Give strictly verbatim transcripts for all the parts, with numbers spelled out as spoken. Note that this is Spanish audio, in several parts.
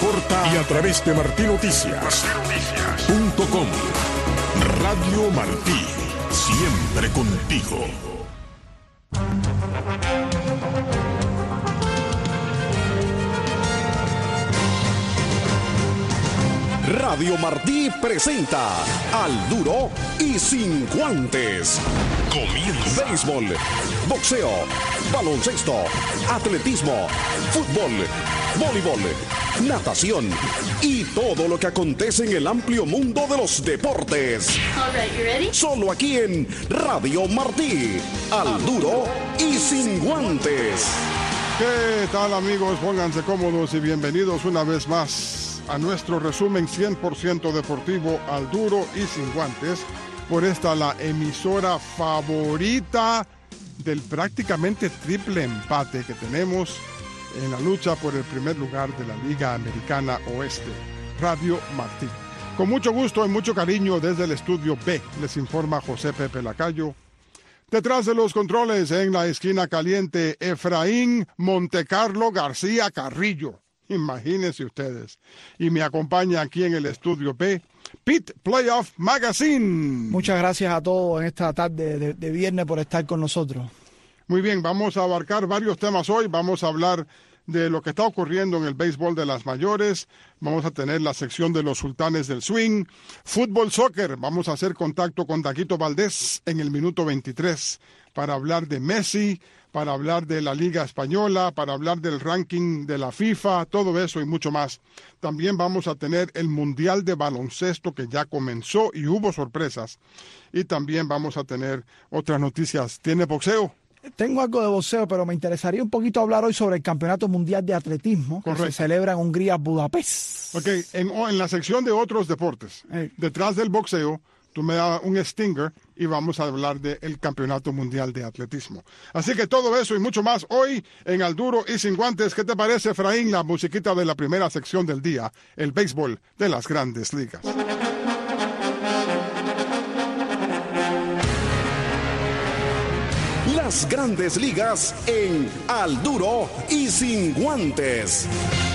reporta y a través de Martí Noticias punto com. Radio Martí, siempre contigo. Radio Martí presenta Al Duro y Sin Guantes. Comienza. Béisbol, boxeo, baloncesto, atletismo, fútbol, voleibol, natación y todo lo que acontece en el amplio mundo de los deportes. All right, you ready? Solo aquí en Radio Martí. Al Duro y Sin Guantes. ¿Qué tal, amigos? Pónganse cómodos y bienvenidos una vez más a nuestro resumen cien por ciento deportivo Al Duro y Sin Guantes, por esta la emisora favorita del prácticamente triple empate que tenemos en la lucha por el primer lugar de la Liga Americana Oeste, Radio Martí. Con mucho gusto y mucho cariño desde el estudio B, les informa José Pepe Lacayo. Detrás de los controles, en la esquina caliente, Efraín Montecarlo García Carrillo. Imagínense ustedes. Y me acompaña aquí en el estudio B, Pete Playoff Magazine. Muchas gracias a todos en esta tarde de, de viernes por estar con nosotros. Muy bien, vamos a abarcar varios temas hoy. Vamos a hablar de lo que está ocurriendo en el béisbol de las mayores. Vamos a tener la sección de los sultanes del swing. Fútbol, soccer. Vamos a hacer contacto con Daguito Valdés en el minuto veintitrés para hablar de Messi, para hablar de la Liga Española, para hablar del ranking de la FIFA, todo eso y mucho más. También vamos a tener el Mundial de Baloncesto que ya comenzó y hubo sorpresas. Y también vamos a tener otras noticias. ¿Tiene boxeo? Tengo algo de boxeo, pero me interesaría un poquito hablar hoy sobre el Campeonato Mundial de Atletismo. Correcto. Que se celebra en Hungría, Budapest. Ok, en, en la sección de otros deportes, eh. detrás del boxeo, tú me das un stinger y vamos a hablar del Campeonato Mundial de Atletismo. Así que todo eso y mucho más hoy en Al Duro y Sin Guantes. ¿Qué te parece, Efraín? La musiquita de la primera sección del día, el béisbol de las Grandes Ligas. Las Grandes Ligas en Al Duro y Sin Guantes.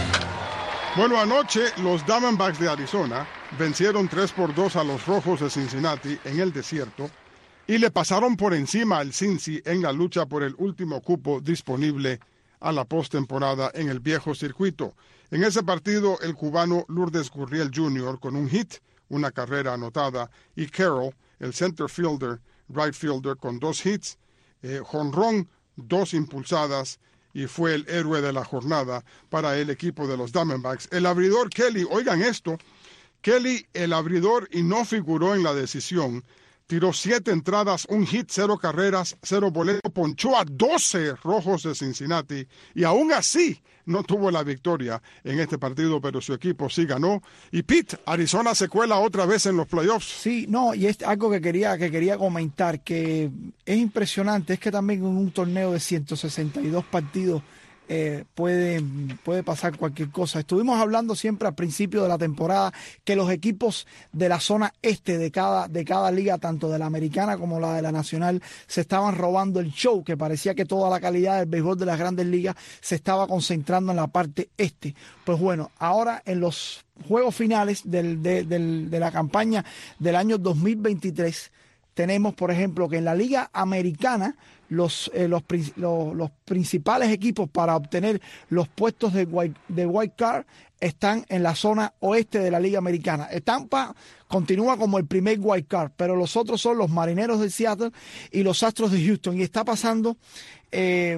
Bueno, anoche los Diamondbacks de Arizona vencieron tres por dos a los Rojos de Cincinnati en el desierto y le pasaron por encima al Cincy en la lucha por el último cupo disponible a la postemporada en el viejo circuito. En ese partido, el cubano Lourdes Gurriel junior con un hit, una carrera anotada, y Carroll, el center fielder, right fielder, con dos hits, eh, jonrón, dos impulsadas, y fue el héroe de la jornada para el equipo de los Diamondbacks. El abridor Kelly, oigan esto, Kelly, el abridor, y no figuró en la decisión, tiró siete entradas, un hit, cero carreras, cero boletos, ponchó a doce Rojos de Cincinnati y aún así no tuvo la victoria en este partido, pero su equipo sí ganó. Y Pete, Arizona se cuela otra vez en los playoffs. Sí, no, y es algo que quería, que quería comentar, que es impresionante, es que también en un torneo de ciento sesenta y dos partidos Eh, puede, puede pasar cualquier cosa. Estuvimos hablando siempre al principio de la temporada que los equipos de la zona este de cada, de cada liga, tanto de la americana como la de la nacional, se estaban robando el show, que parecía que toda la calidad del béisbol de las grandes ligas se estaba concentrando en la parte este. Pues bueno, ahora en los juegos finales del, de, del, de la campaña del año dos mil veintitrés, tenemos, por ejemplo, que en la liga americana Los, eh, los, los, los principales equipos para obtener los puestos de wild, de wild card están en la zona oeste de la Liga Americana. Tampa continúa como el primer wild card, pero los otros son los Marineros de Seattle y los Astros de Houston. Y está pasando, eh,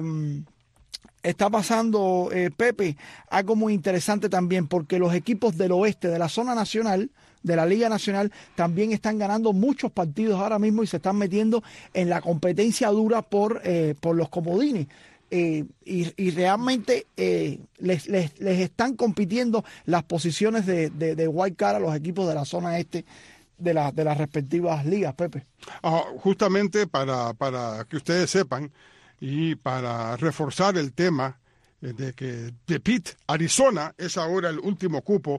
está pasando, eh, Pepe, algo muy interesante también, porque los equipos del oeste de la zona nacional, de la Liga Nacional, también están ganando muchos partidos ahora mismo y se están metiendo en la competencia dura por, eh, por los comodines. Eh, y, y realmente eh, les, les, les están compitiendo las posiciones de, de, de wild card a los equipos de la zona este de, la, de las respectivas ligas, Pepe. Ah, justamente para, para que ustedes sepan y para reforzar el tema de que de Pete, Arizona es ahora el último cupo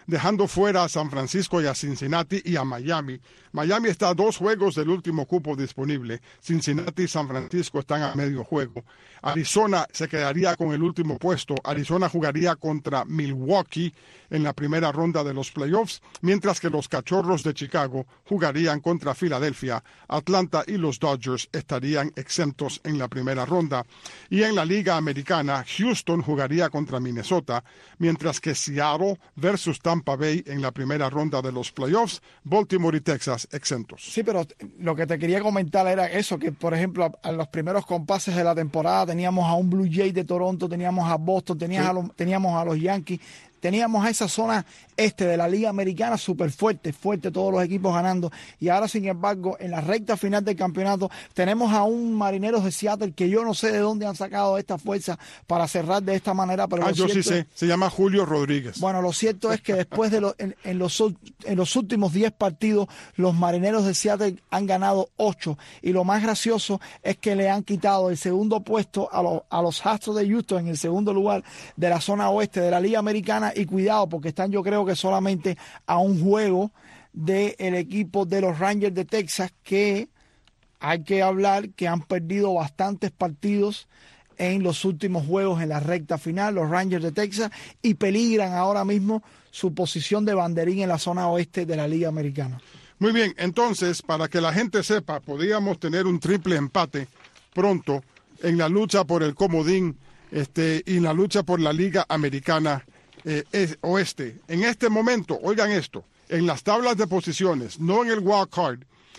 dejando fuera a San Francisco y a Cincinnati y a Miami. Miami está a dos juegos del último cupo disponible. Cincinnati y San Francisco están a medio juego. Arizona se quedaría con el último puesto. Arizona jugaría contra Milwaukee en la primera ronda de los playoffs, mientras que los Cachorros de Chicago jugarían contra Filadelfia. Atlanta y los Dodgers estarían exentos en la primera ronda. Y en la Liga Americana, Houston jugaría contra Minnesota, mientras que Seattle versus Tampa Bay en la primera ronda de los playoffs, Baltimore y Texas exentos. Sí, pero lo que te quería comentar era eso, que por ejemplo a, a los primeros compases de la temporada teníamos a un Blue Jay de Toronto, teníamos a Boston, teníamos, sí. a, los, teníamos a los Yankees, teníamos a esa zona este de la Liga Americana súper fuerte, fuerte, todos los equipos ganando. Y ahora, sin embargo, en la recta final del campeonato, tenemos a un Marineros de Seattle que yo no sé de dónde han sacado esta fuerza para cerrar de esta manera. Pero ah, yo sí sé, se llama Julio Rodríguez. Bueno, lo cierto es que después de lo, en, en, los, en los últimos diez partidos, los Marineros de Seattle han ganado ocho. Y lo más gracioso es que le han quitado el segundo puesto a, lo, a los Astros de Houston en el segundo lugar de la zona oeste de la Liga Americana. Y cuidado, porque están, yo creo que solamente a un juego del equipo de los Rangers de Texas, que hay que hablar que han perdido bastantes partidos en los últimos juegos en la recta final, los Rangers de Texas, y peligran ahora mismo su posición de banderín en la zona oeste de la Liga Americana. Muy bien, entonces, para que la gente sepa, podríamos tener un triple empate pronto en la lucha por el comodín este, y en la lucha por la Liga Americana Eh, es, oeste. En este momento, oigan esto, en las tablas de posiciones, no en el wild card,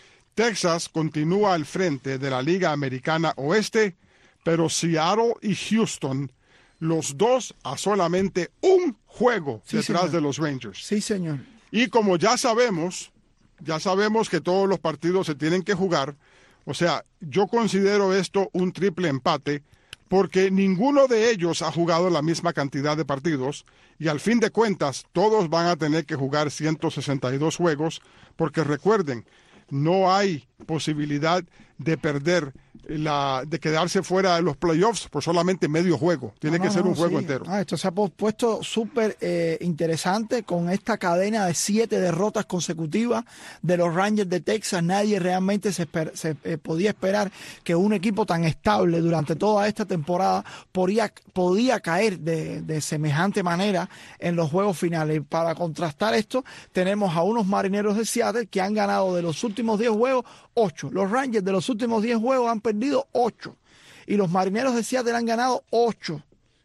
Texas continúa al frente de la Liga Americana Oeste, pero Seattle y Houston, los dos a solamente un juego sí, detrás señor. de los Rangers. Sí, señor. Y como ya sabemos, ya sabemos que todos los partidos se tienen que jugar, o sea, yo considero esto un triple empate, porque ninguno de ellos ha jugado la misma cantidad de partidos y al fin de cuentas todos van a tener que jugar ciento sesenta y dos juegos, porque recuerden, no hay posibilidad de perder, la, de quedarse fuera de los playoffs por solamente medio juego. Tiene no, que no, ser un no, juego sí. entero. Ah, esto se ha puesto súper eh, interesante con esta cadena de siete derrotas consecutivas de los Rangers de Texas. Nadie realmente se, esper, se eh, podía esperar que un equipo tan estable durante toda esta temporada podía, podía caer de, de semejante manera en los juegos finales. Para contrastar esto, tenemos a unos Marineros de Seattle que han ganado de los últimos diez juegos, ocho. Los Rangers de los últimos diez juegos han perdido ocho. Y los Marineros de Seattle han ganado ocho.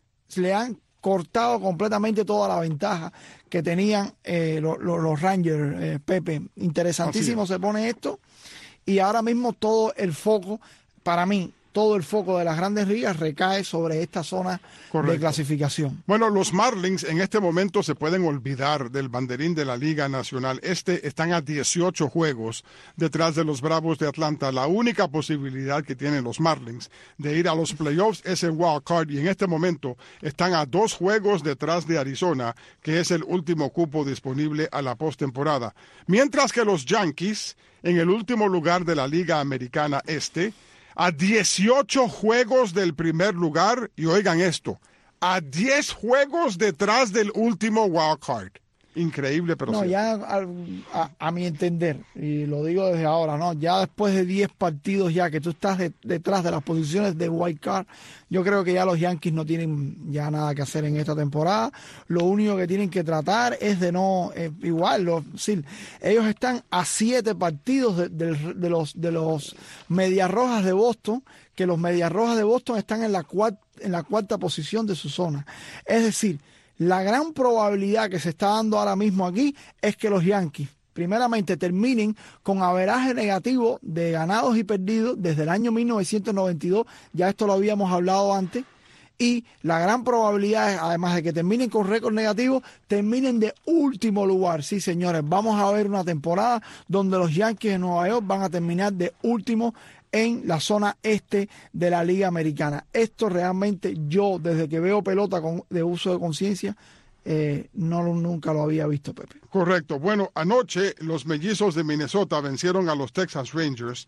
Le han cortado completamente toda la ventaja que tenían eh, los, los, los Rangers, eh, Pepe. Interesantísimo se pone esto. Y ahora mismo todo el foco, para mí, todo el foco de las Grandes Ligas recae sobre esta zona Correcto. de clasificación. Bueno, los Marlins en este momento se pueden olvidar del banderín de la Liga Nacional. Este están a dieciocho juegos detrás de los Bravos de Atlanta. La única posibilidad que tienen los Marlins de ir a los playoffs es el wild card, y en este momento están a dos juegos detrás de Arizona, que es el último cupo disponible a la postemporada. Mientras que los Yankees, en el último lugar de la Liga Americana Este, a dieciocho juegos del primer lugar, y oigan esto, a diez juegos detrás del último wild card. Increíble, pero no, sí. ya a, a, a mi entender, y lo digo desde ahora, no, ya después de diez partidos ya que tú estás de, detrás de las posiciones de wild card, yo creo que ya los Yankees no tienen ya nada que hacer en esta temporada. Lo único que tienen que tratar es de no, eh, igual, lo, sí, ellos están a siete partidos de, de, de los de los Medias Rojas de Boston, que los Medias Rojas de Boston están en la cuarta, en la cuarta posición de su zona. Es decir, la gran probabilidad que se está dando ahora mismo aquí es que los Yankees, primeramente, terminen con averaje negativo de ganados y perdidos desde el año mil novecientos noventa y dos, ya esto lo habíamos hablado antes, y la gran probabilidad es, además de que terminen con récord negativo, terminen de último lugar. Sí, señores, vamos a ver una temporada donde los Yankees de Nueva York van a terminar de último en la zona este de la Liga Americana. Esto realmente yo, desde que veo pelota con, de uso de conciencia, eh, no nunca lo había visto, Pepe. Correcto. Bueno, anoche los Mellizos de Minnesota vencieron a los Texas Rangers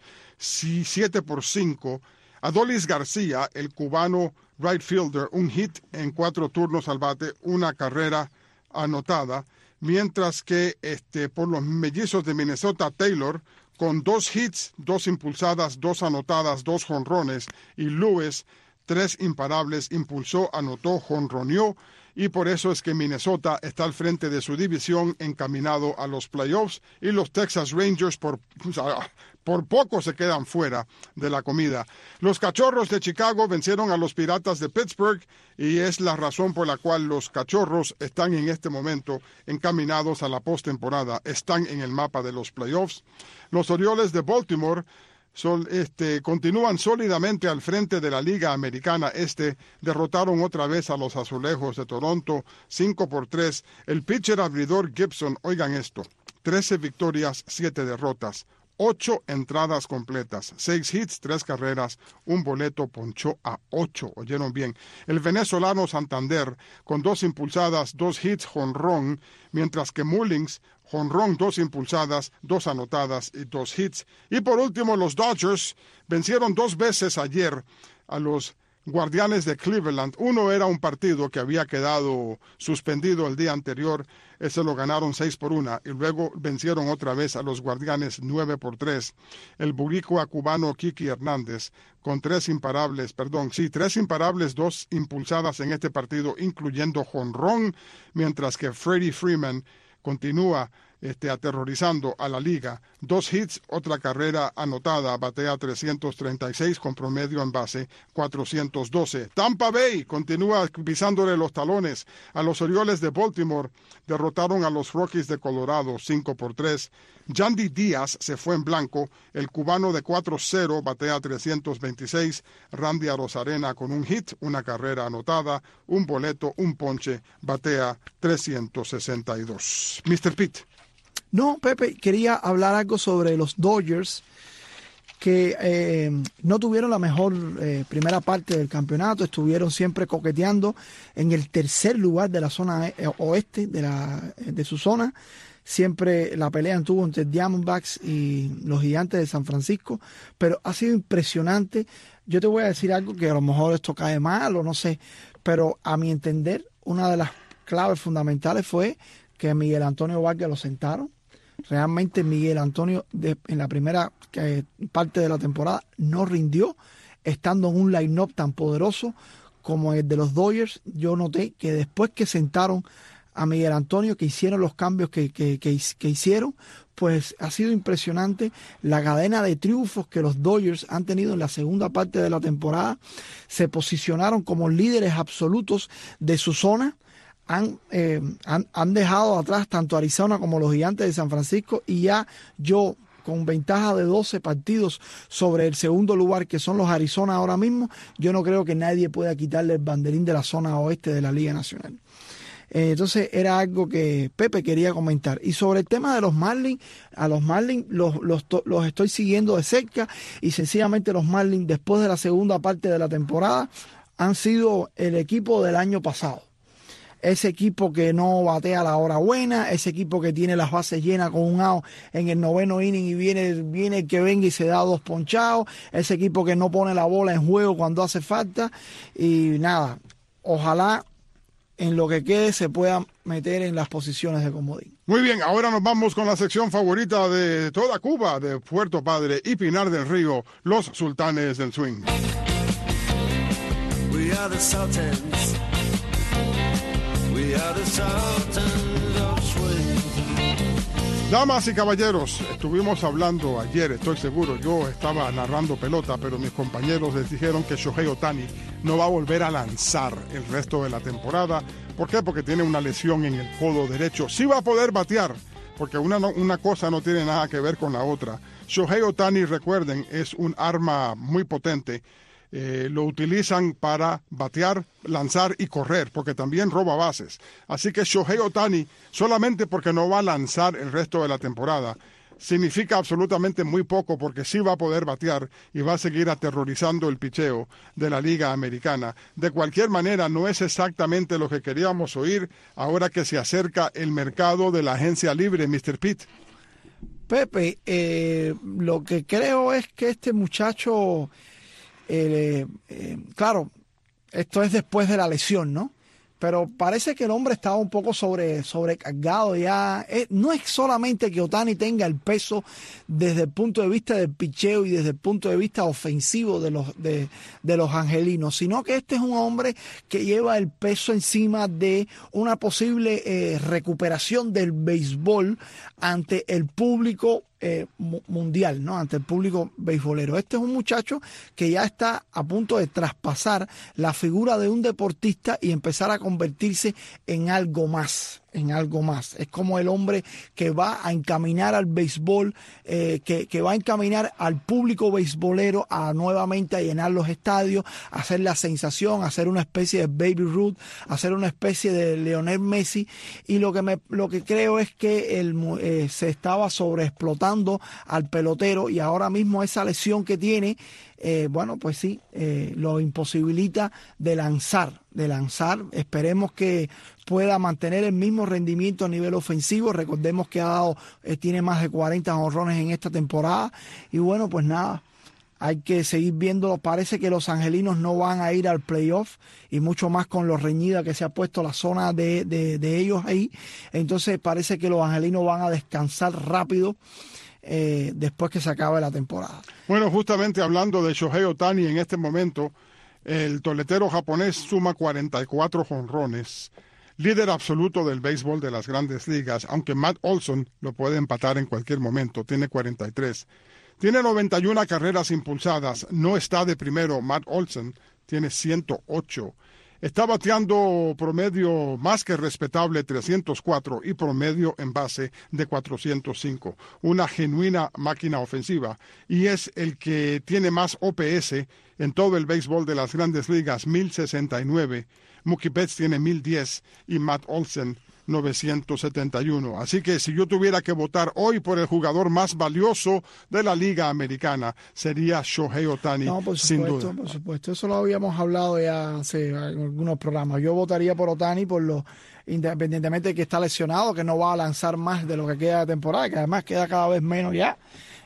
siete por cinco. Adolis García, el cubano right fielder, un hit en cuatro turnos al bate, una carrera anotada. mientras que este, por los mellizos de Minnesota, Taylor, con dos hits, dos impulsadas, dos anotadas, dos jonrones, y Lewis, tres imparables, impulsó, anotó, jonroneó, y por eso es que Minnesota está al frente de su división encaminado a los playoffs, y los Texas Rangers por, por poco se quedan fuera de la comida. Los Cachorros de Chicago vencieron a los Piratas de Pittsburgh, y es la razón por la cual los Cachorros están en este momento encaminados a la postemporada, están en el mapa de los playoffs. Los Orioles de Baltimore Sol, este, continúan sólidamente al frente de la Liga Americana Este, derrotaron otra vez a los Azulejos de Toronto, cinco por tres. El pitcher abridor Gibson, oigan esto, trece victorias, siete derrotas, ocho entradas completas, seis hits, tres carreras, un boleto, ponchó a ocho, oyeron bien. El venezolano Santander, con dos impulsadas, dos hits, jonrón, mientras que Mullins, jonrón, dos impulsadas, dos anotadas y dos hits. Y por último, los Dodgers vencieron dos veces ayer a los Guardianes de Cleveland. Uno era un partido que había quedado suspendido el día anterior, ese lo ganaron seis por una, y luego vencieron otra vez a los Guardianes nueve por tres. El boricua cubano Kiki Hernández, con tres imparables, perdón, sí, tres imparables, dos impulsadas en este partido, incluyendo jonrón, mientras que Freddie Freeman continúa este, aterrorizando a la liga. Dos hits, otra carrera anotada, batea trescientos treinta y seis con promedio en base cuatrocientos doce. Tampa Bay continúa pisándole los talones a los Orioles de Baltimore. Derrotaron a los Rockies de Colorado cinco por tres. Yandy Díaz se fue en blanco. El cubano de cuatro cero batea trescientos veintiséis. Randy Arozarena con un hit, una carrera anotada, un boleto, un ponche, batea trescientos sesenta y dos. mister Pitt. No, Pepe, quería hablar algo sobre los Dodgers, que eh, no tuvieron la mejor eh, primera parte del campeonato, estuvieron siempre coqueteando en el tercer lugar de la zona eh, oeste de, la, de su zona. Siempre la pelea estuvo entre Diamondbacks y los Gigantes de San Francisco, pero ha sido impresionante. Yo te voy a decir algo que a lo mejor esto cae mal o no sé, pero a mi entender, una de las claves fundamentales fue que Miguel Antonio Vargas lo sentaron. Realmente Miguel Antonio de, en la primera eh, parte de la temporada no rindió, estando en un line-up tan poderoso como el de los Dodgers. Yo noté que después que sentaron a Miguel Antonio, que hicieron los cambios que, que, que, que hicieron, pues ha sido impresionante la cadena de triunfos que los Dodgers han tenido en la segunda parte de la temporada. Se posicionaron como líderes absolutos de su zona. Han, eh, han, han dejado atrás tanto Arizona como los Gigantes de San Francisco, y ya yo, con ventaja de doce partidos sobre el segundo lugar, que son los Arizona ahora mismo, yo no creo que nadie pueda quitarle el banderín de la zona oeste de la Liga Nacional. Eh, entonces era algo que Pepe quería comentar. Y sobre el tema de los Marlins, a los Marlins los, los, los estoy siguiendo de cerca, y sencillamente los Marlins, después de la segunda parte de la temporada, han sido el equipo del año pasado. Ese equipo que no batea a la hora buena, ese equipo que tiene las bases llenas con un out en el noveno inning y viene, viene el que venga y se da dos ponchados, ese equipo que no pone la bola en juego cuando hace falta. Y nada, ojalá en lo que quede se pueda meter en las posiciones de comodín. Muy bien, ahora nos vamos con la sección favorita de toda Cuba, de Puerto Padre y Pinar del Río, los Sultanes del Swing. We are the Sultans. We are the Sultans of Swing. Damas y caballeros, estuvimos hablando ayer, estoy seguro, yo estaba narrando pelota, pero mis compañeros les dijeron que Shohei Ohtani no va a volver a lanzar el resto de la temporada. ¿Por qué? Porque tiene una lesión en el codo derecho. Sí va a poder batear, porque una, una cosa no tiene nada que ver con la otra. Shohei Ohtani, recuerden, es un arma muy potente. Eh, lo utilizan para batear, lanzar y correr, porque también roba bases. Así que Shohei Ohtani, solamente porque no va a lanzar el resto de la temporada, significa absolutamente muy poco, porque sí va a poder batear y va a seguir aterrorizando el picheo de la Liga Americana. De cualquier manera, no es exactamente lo que queríamos oír ahora que se acerca el mercado de la agencia libre, mister Pitt. Pepe, eh, lo que creo es que este muchacho... Eh, eh, claro, esto es después de la lesión, ¿no? pero parece que el hombre estaba un poco sobre, sobrecargado ya. Eh, no es solamente que Ohtani tenga el peso desde el punto de vista del picheo y desde el punto de vista ofensivo de los, de, de los angelinos, sino que este es un hombre que lleva el peso encima de una posible eh, recuperación del béisbol ante el público Eh, mundial, ¿no? Ante el público beisbolero. Este es un muchacho que ya está a punto de traspasar la figura de un deportista y empezar a convertirse en algo más, en algo más. Es como el hombre que va a encaminar al béisbol, eh, que, que va a encaminar al público beisbolero a nuevamente a llenar los estadios, a hacer la sensación, a hacer una especie de Baby Ruth, a hacer una especie de Lionel Messi, y lo que me, lo que creo es que él, eh, se estaba sobreexplotando al pelotero, y ahora mismo esa lesión que tiene, eh, bueno, pues sí, eh, lo imposibilita de lanzar, de lanzar. Esperemos que pueda mantener el mismo rendimiento a nivel ofensivo. Recordemos que ha dado, eh, tiene más de cuarenta jonrones en esta temporada, y bueno, pues nada, hay que seguir viéndolo. Parece que los angelinos no van a ir al playoff, y mucho más con lo reñida que se ha puesto la zona de, de, de ellos ahí. Entonces parece que los angelinos van a descansar rápido eh, después que se acabe la temporada. Bueno, justamente hablando de Shohei Ohtani en este momento, el toletero japonés suma cuarenta y cuatro jonrones, líder absoluto del béisbol de las Grandes Ligas, aunque Matt Olson lo puede empatar en cualquier momento, tiene cuarenta y tres. Tiene noventa y una carreras impulsadas, no está de primero Matt Olson, tiene ciento ocho. Está bateando promedio más que respetable trescientos cuatro y promedio en base de cuatrocientos cinco. Una genuina máquina ofensiva, y es el que tiene más O P S en todo el béisbol de las Grandes Ligas, mil sesenta y nueve. Mookie Betts tiene mil diez y Matt Olson novecientos setenta y uno. Así que si yo tuviera que votar hoy por el jugador más valioso de la Liga Americana, sería Shohei Ohtani, no, por sin supuesto, duda. Por supuesto, eso lo habíamos hablado ya hace en algunos programas. Yo votaría por Ohtani, por lo, independientemente de que está lesionado, que no va a lanzar más de lo que queda de temporada, que además queda cada vez menos ya.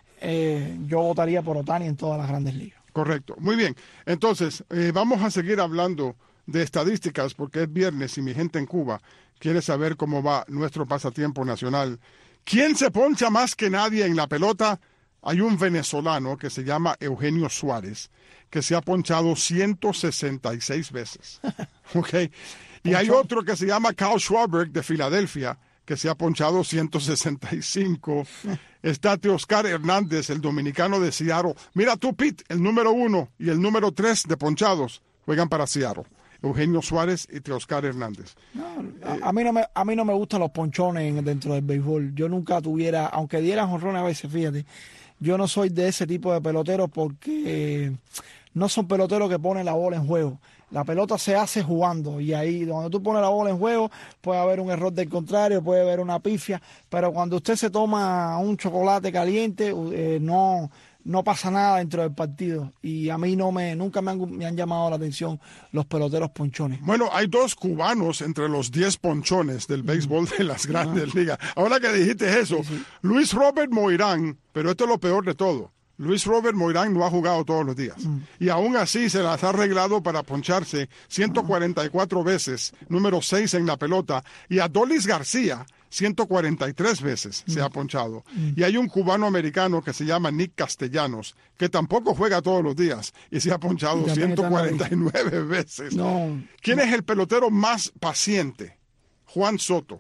Eh, yo votaría por Ohtani en todas las Grandes Ligas. Correcto. Muy bien. Entonces, eh, vamos a seguir hablando de estadísticas, porque es viernes y mi gente en Cuba quiere saber cómo va nuestro pasatiempo nacional. ¿Quién se poncha más que nadie en la pelota? Hay un venezolano que se llama Eugenio Suárez, que se ha ponchado ciento sesenta y seis veces. ¿Okay? Y hay otro que se llama Kyle Schwarber de Filadelfia, que se ha ponchado ciento sesenta y cinco. Está Teoscar Hernández, el dominicano de Seattle. Mira tú, Pete, el número uno y el número tres de ponchados juegan para Seattle. Eugenio Suárez y Teoscar Hernández. No, a, a, mí no me, a mí no me gustan los ponchones dentro del béisbol. Yo nunca tuviera, aunque dieran jonrones a veces, fíjate, yo no soy de ese tipo de peloteros, porque eh, no son peloteros que ponen la bola en juego. La pelota se hace jugando, y ahí donde tú pones la bola en juego puede haber un error del contrario, puede haber una pifia, pero cuando usted se toma un chocolate caliente, eh, no... no pasa nada dentro del partido, y a mí no me nunca me han, me han llamado la atención los peloteros ponchones. Bueno, hay dos cubanos entre los diez ponchones del béisbol de las Grandes Ligas. Ahora que dijiste eso, sí, sí. Luis Robert Moirán, pero esto es lo peor de todo. Luis Robert Moirán no ha jugado todos los días, mm. y aún así se las ha arreglado para poncharse ciento cuarenta y cuatro veces, número seis en la pelota, y Adolis García ciento cuarenta y tres veces mm. se ha ponchado. Mm. Y hay un cubano americano que se llama Nick Castellanos, que tampoco juega todos los días y se ha ponchado ciento cuarenta y nueve veces. No. ¿Quién es el pelotero más paciente? Juan Soto.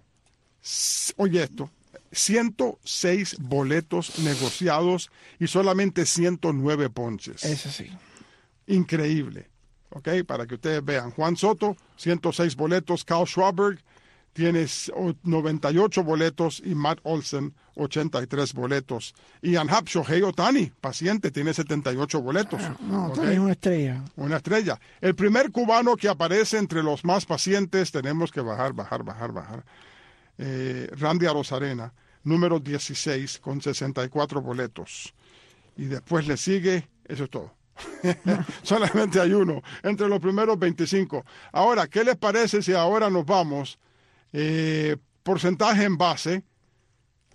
Oye esto, ciento seis boletos negociados y solamente ciento nueve ponches. Eso sí. Increíble. ¿Ok? Para que ustedes vean. Juan Soto, ciento seis boletos. Kyle Schwarber tiene noventa y ocho boletos y Matt Olson, ochenta y tres boletos. Y Anhap Shohei Ohtani, paciente, tiene setenta y ocho boletos. No, Ohtani es una estrella. Una estrella. El primer cubano que aparece entre los más pacientes, tenemos que bajar, bajar, bajar, bajar. Eh, Randy Arozarena, número dieciséis, con sesenta y cuatro boletos. Y después le sigue, eso es todo. Solamente hay uno, entre los primeros veinticinco. Ahora, ¿qué les parece si ahora nos vamos? Eh, porcentaje en base,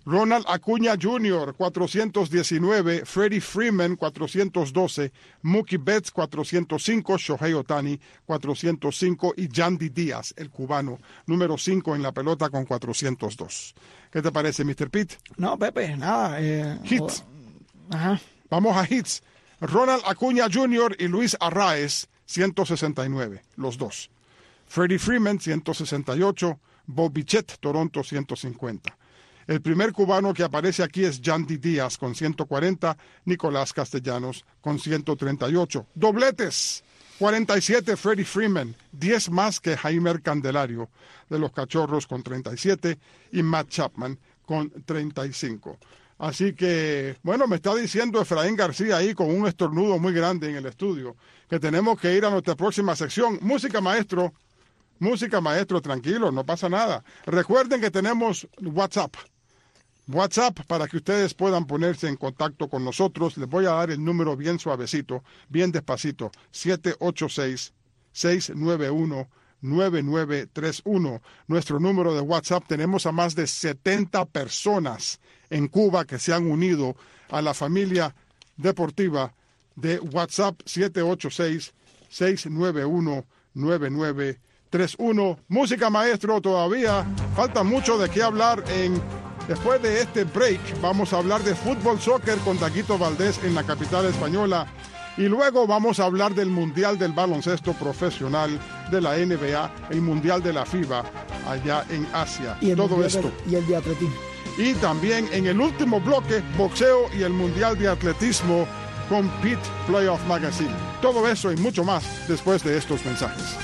Ronald Acuña junior, cuatrocientos diecinueve, Freddie Freeman, cuatrocientos doce, Mookie Betts, cuatrocientos cinco, Shohei Ohtani, cuatrocientos cinco y Yandy Díaz, el cubano, número cinco en la pelota con cuatrocientos dos. ¿Qué te parece, mister Pete? No, Pepe, nada. Eh, Hits. Oh, ajá. Vamos a hits. Ronald Acuña junior y Luis Arraez, ciento sesenta y nueve, los dos. Freddie Freeman, ciento sesenta y ocho, Bob Bichette, Toronto, ciento cincuenta. El primer cubano que aparece aquí es Yandy Díaz con ciento cuarenta, Nicolás Castellanos con ciento treinta y ocho. Dobletes, cuarenta y siete Freddie Freeman, diez más que Jaimer Candelario de los Cachorros con treinta y siete y Matt Chapman con treinta y cinco. Así que, bueno, me está diciendo Efraín García ahí con un estornudo muy grande en el estudio que tenemos que ir a nuestra próxima sección. Música, maestro. Música, maestro, tranquilo, no pasa nada. Recuerden que tenemos WhatsApp. WhatsApp para que ustedes puedan ponerse en contacto con nosotros. Les voy a dar el número bien suavecito, bien despacito. siete ocho seis, seis nueve uno, nueve nueve tres uno. Nuestro número de WhatsApp. Tenemos a más de setenta personas en Cuba que se han unido a la familia deportiva de WhatsApp. siete ocho seis, seis nueve uno, nueve nueve tres uno. Música, maestro, todavía falta mucho de qué hablar. En Después de este break vamos a hablar de fútbol soccer con Daguito Valdés en la capital española y luego vamos a hablar del Mundial del Baloncesto Profesional de la N B A, el Mundial de la FIBA allá en Asia. Y el Todo esto. De, y el de atletismo. Y también en el último bloque, boxeo y el Mundial de Atletismo con Pete Playoff Magazine. Todo eso y mucho más después de estos mensajes.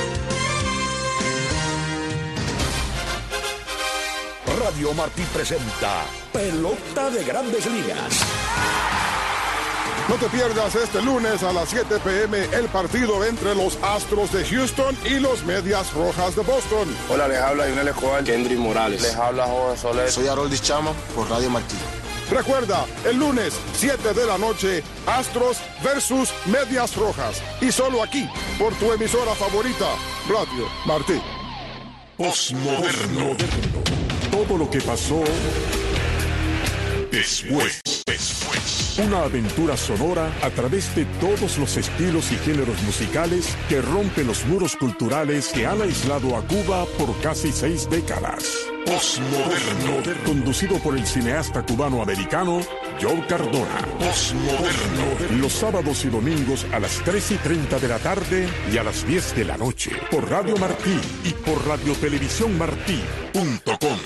Radio Martí presenta Pelota de Grandes Ligas. No te pierdas este lunes a las siete p m el partido entre los Astros de Houston y los Medias Rojas de Boston. Hola, les habla Lionel Escobar, Kendry Morales. Les habla Jorge Soler. Soy Haroldis Chama por Radio Martí. Recuerda, el lunes, siete de la noche, Astros versus Medias Rojas. Y solo aquí, por tu emisora favorita, Radio Martí. Postmoderno. Todo lo que pasó después. Después. Una aventura sonora a través de todos los estilos y géneros musicales que rompen los muros culturales que han aislado a Cuba por casi seis décadas. Postmoderno. Conducido por el cineasta cubano-americano Joe Cardona. Postmoderno. Los sábados y domingos a las tres y treinta de la tarde y a las diez de la noche. Por Radio Martí y por radiotelevisión martí punto com.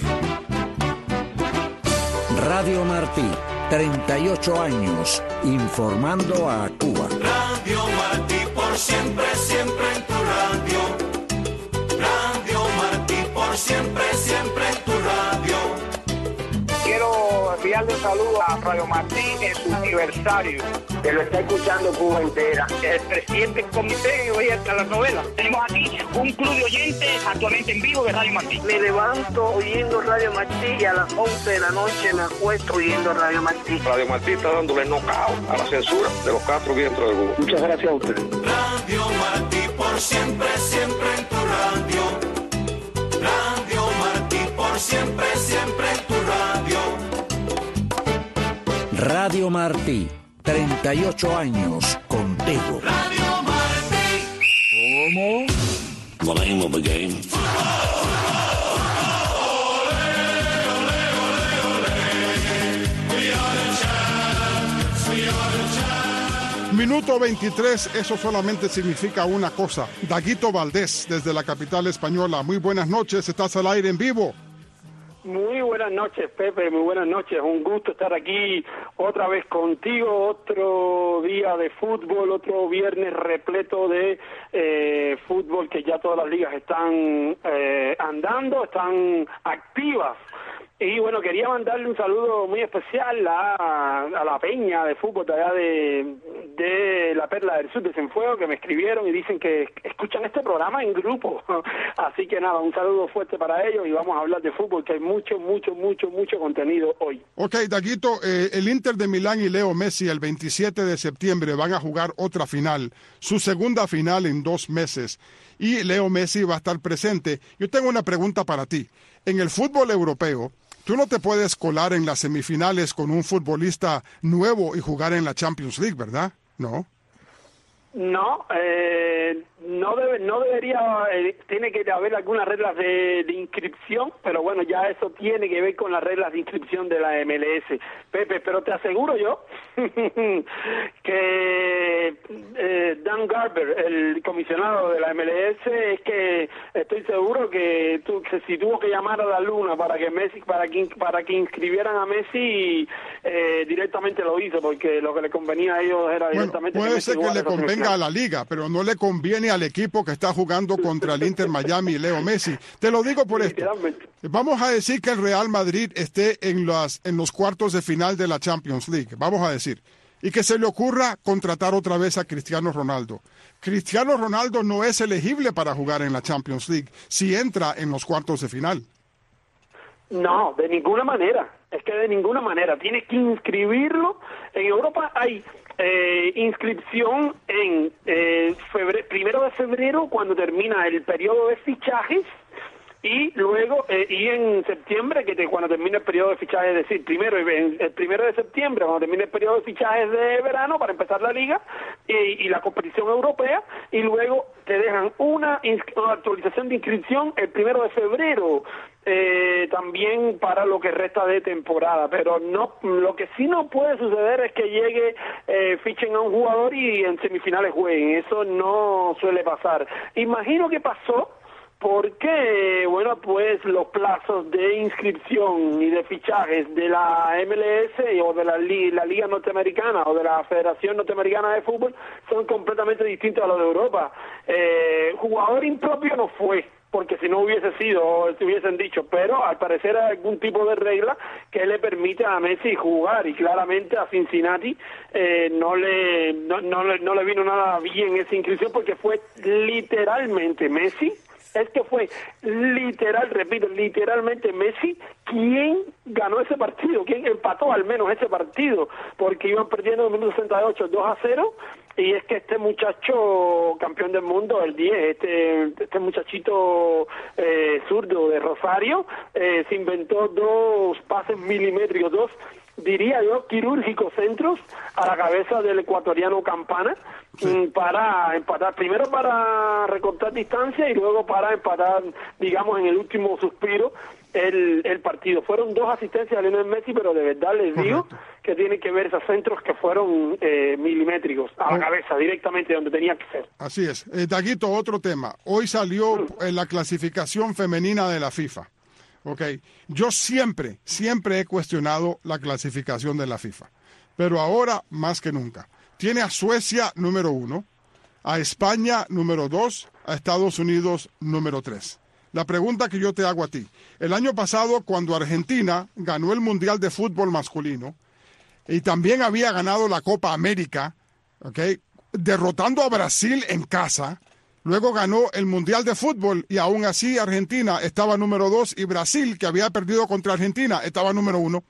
Radio Martí, treinta y ocho años, informando a Cuba. Radio Martí, por siempre, siempre en tu radio. Radio Martí, por siempre, siempre en tu radio. Quiero enviarle un saludo a Radio Martí en su aniversario, que lo está escuchando Cuba entera. El presidente del comité oye hasta la novela. Tenemos aquí un club de oyentes actualmente en vivo de Radio Martí. Me levanto oyendo Radio Martí y a las once de la noche me acuesto oyendo Radio Martí. Radio Martí está dándole knockout a la censura de los cuatro vientos del Cuba. Muchas gracias a ustedes. Radio Martí, por siempre, siempre en tu radio. Radio Martí, por siempre, siempre en tu radio. Radio Martí, treinta y ocho años contigo. Radio Martí. ¿Cómo? The name of the game. Minuto veintitrés, eso solamente significa una cosa. Daguito Valdés, desde la capital española. Muy buenas noches, estás al aire en vivo. Muy buenas noches, Pepe, muy buenas noches. Un gusto estar aquí otra vez contigo, otro día de fútbol, otro viernes repleto de eh, fútbol, que ya todas las ligas están eh, andando, están activas. Y bueno, quería mandarle un saludo muy especial a, a la peña de fútbol de allá de, de la Perla del Sur de Cienfuegos, que me escribieron y dicen que escuchan este programa en grupo. Así que nada, un saludo fuerte para ellos y vamos a hablar de fútbol, que hay mucho, mucho, mucho, mucho contenido hoy. Ok, Daguito, eh, el Inter de Milán y Leo Messi el veintisiete de septiembre van a jugar otra final, su segunda final en dos meses. Y Leo Messi va a estar presente. Yo tengo una pregunta para ti. En el fútbol europeo, tú no te puedes colar en las semifinales con un futbolista nuevo y jugar en la Champions League, ¿verdad? No. No, eh, no debe, no debería, eh, tiene que haber algunas reglas de, de inscripción, pero bueno, ya eso tiene que ver con las reglas de inscripción de la M L S, Pepe, pero te aseguro yo que eh, Dan Garber, el comisionado de la M L S, es que estoy seguro que, tu, que si tuvo que llamar a la luna para que Messi, para que, para que inscribieran a Messi, eh, directamente lo hizo, porque lo que le convenía a ellos era bueno, directamente puede que ser que le convenga a la liga, pero no le conviene al equipo que está jugando contra el Inter Miami y Leo Messi. Te lo digo por esto. Vamos a decir que el Real Madrid esté en las en los cuartos de final de la Champions League, vamos a decir, y que se le ocurra contratar otra vez a Cristiano Ronaldo. Cristiano Ronaldo no es elegible para jugar en la Champions League si entra en los cuartos de final. No, de ninguna manera. Es que de ninguna manera. Tienes que inscribirlo. En Europa hay eh, inscripción en eh, febrero, primero de febrero, cuando termina el periodo de fichajes, y luego eh, y en septiembre, que te, cuando termina el periodo de fichajes, es decir, primero en, el primero de septiembre, cuando termina el periodo de fichajes de verano para empezar la liga y, y la competición europea, y luego te dejan una, una actualización de inscripción el primero de febrero. Eh, también para lo que resta de temporada, pero no, lo que sí no puede suceder es que llegue, eh, fichen a un jugador y en semifinales jueguen. Eso no suele pasar. Imagino que pasó porque, bueno, pues los plazos de inscripción y de fichajes de la M L S o de la, la Liga Norteamericana o de la Federación Norteamericana de Fútbol son completamente distintos a los de Europa. Eh, jugador impropio no fue, porque si no hubiese sido, si hubiesen dicho, pero al parecer hay algún tipo de regla que le permite a Messi jugar, y claramente a Cincinnati eh, no, le, no, no, le, no le vino nada bien esa inscripción, porque fue literalmente Messi, es que fue literal, repito, literalmente Messi quien ganó ese partido, quien empató al menos ese partido, porque iban perdiendo en el minuto sesenta y ocho dos a cero, y es que este muchacho campeón del mundo, el diez, este, este muchachito eh, zurdo de Rosario, eh, se inventó dos pases milimétricos, dos, diría yo, quirúrgicos centros a la cabeza del ecuatoriano Campana, sí, para empatar, primero para recortar distancia y luego para empatar, digamos, en el último suspiro el, el partido. Fueron dos asistencias a Lionel Messi, pero de verdad les digo uh-huh. que tiene que ver esos centros que fueron eh, milimétricos a la uh-huh. cabeza, directamente donde tenía que ser. Así es. Eh, Daguito, otro tema. Hoy salió uh-huh. en la clasificación femenina de la FIFA. Okay. Yo siempre, siempre he cuestionado la clasificación de la FIFA, pero ahora más que nunca. Tiene a Suecia número uno, a España número dos, a Estados Unidos número tres. La pregunta que yo te hago a ti, el año pasado cuando Argentina ganó el Mundial de Fútbol masculino y también había ganado la Copa América, okay, derrotando a Brasil en casa. Luego ganó el Mundial de Fútbol y aún así Argentina estaba número dos y Brasil, que había perdido contra Argentina, estaba número uno.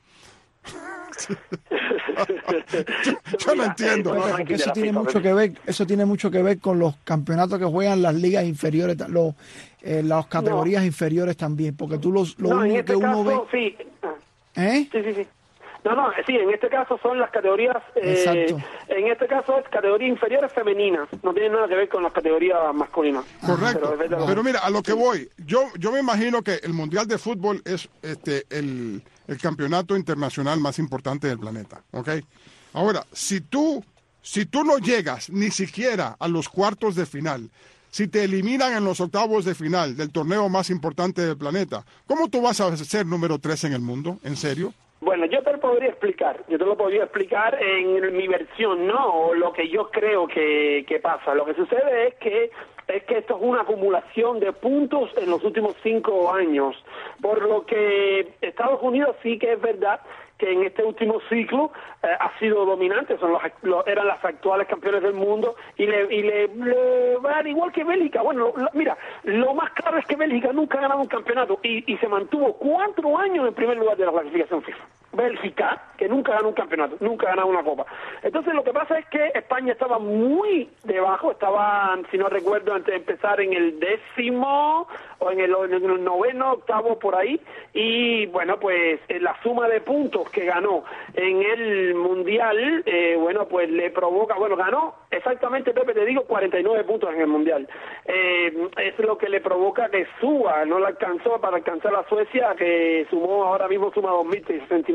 yo, yo no entiendo. Porque, porque eso tiene mucho que ver, eso tiene mucho que ver con los campeonatos que juegan las ligas inferiores, los, eh, las categorías no. inferiores también, porque tú los, lo no, único este que uno caso, ve. Sí. ¿Eh? Sí, sí, sí. No, no, sí, en este caso son las categorías, eh, en este caso es categoría inferiores femeninas, no tiene nada que ver con las categorías masculinas. Correcto, pero, pero mira, a lo que voy, yo yo me imagino que el Mundial de Fútbol es este el, el campeonato internacional más importante del planeta, ¿ok? Ahora, si tú, si tú no llegas ni siquiera a los cuartos de final, si te eliminan en los octavos de final del torneo más importante del planeta, ¿cómo tú vas a ser número tres en el mundo? ¿En serio? Bueno, yo te lo podría explicar, yo te lo podría explicar en mi versión, ¿no? O lo que yo creo que, que pasa. Lo que sucede es que es que esto es una acumulación de puntos en los últimos cinco años, por lo que Estados Unidos sí que es verdad que en este último ciclo eh, ha sido dominante, son los, los eran las actuales campeones del mundo, y le, y le, le van igual que Bélgica. Bueno, lo, mira, lo más claro es que Bélgica nunca ha ganado un campeonato y, y se mantuvo cuatro años en primer lugar de la clasificación FIFA. Bélgica, que nunca ganó un campeonato, nunca ha ganado una copa. Entonces lo que pasa es que España estaba muy debajo, estaba, si no recuerdo, antes de empezar en el décimo o en el, en el noveno, octavo, por ahí, y bueno, pues la suma de puntos que ganó en el Mundial, eh, bueno, pues le provoca, bueno, ganó exactamente, Pepe, te digo, cuarenta y nueve puntos en el Mundial. Eh, es lo que le provoca que suba, no la alcanzó para alcanzar a Suecia, que sumó, ahora mismo suma dos mil sesenta y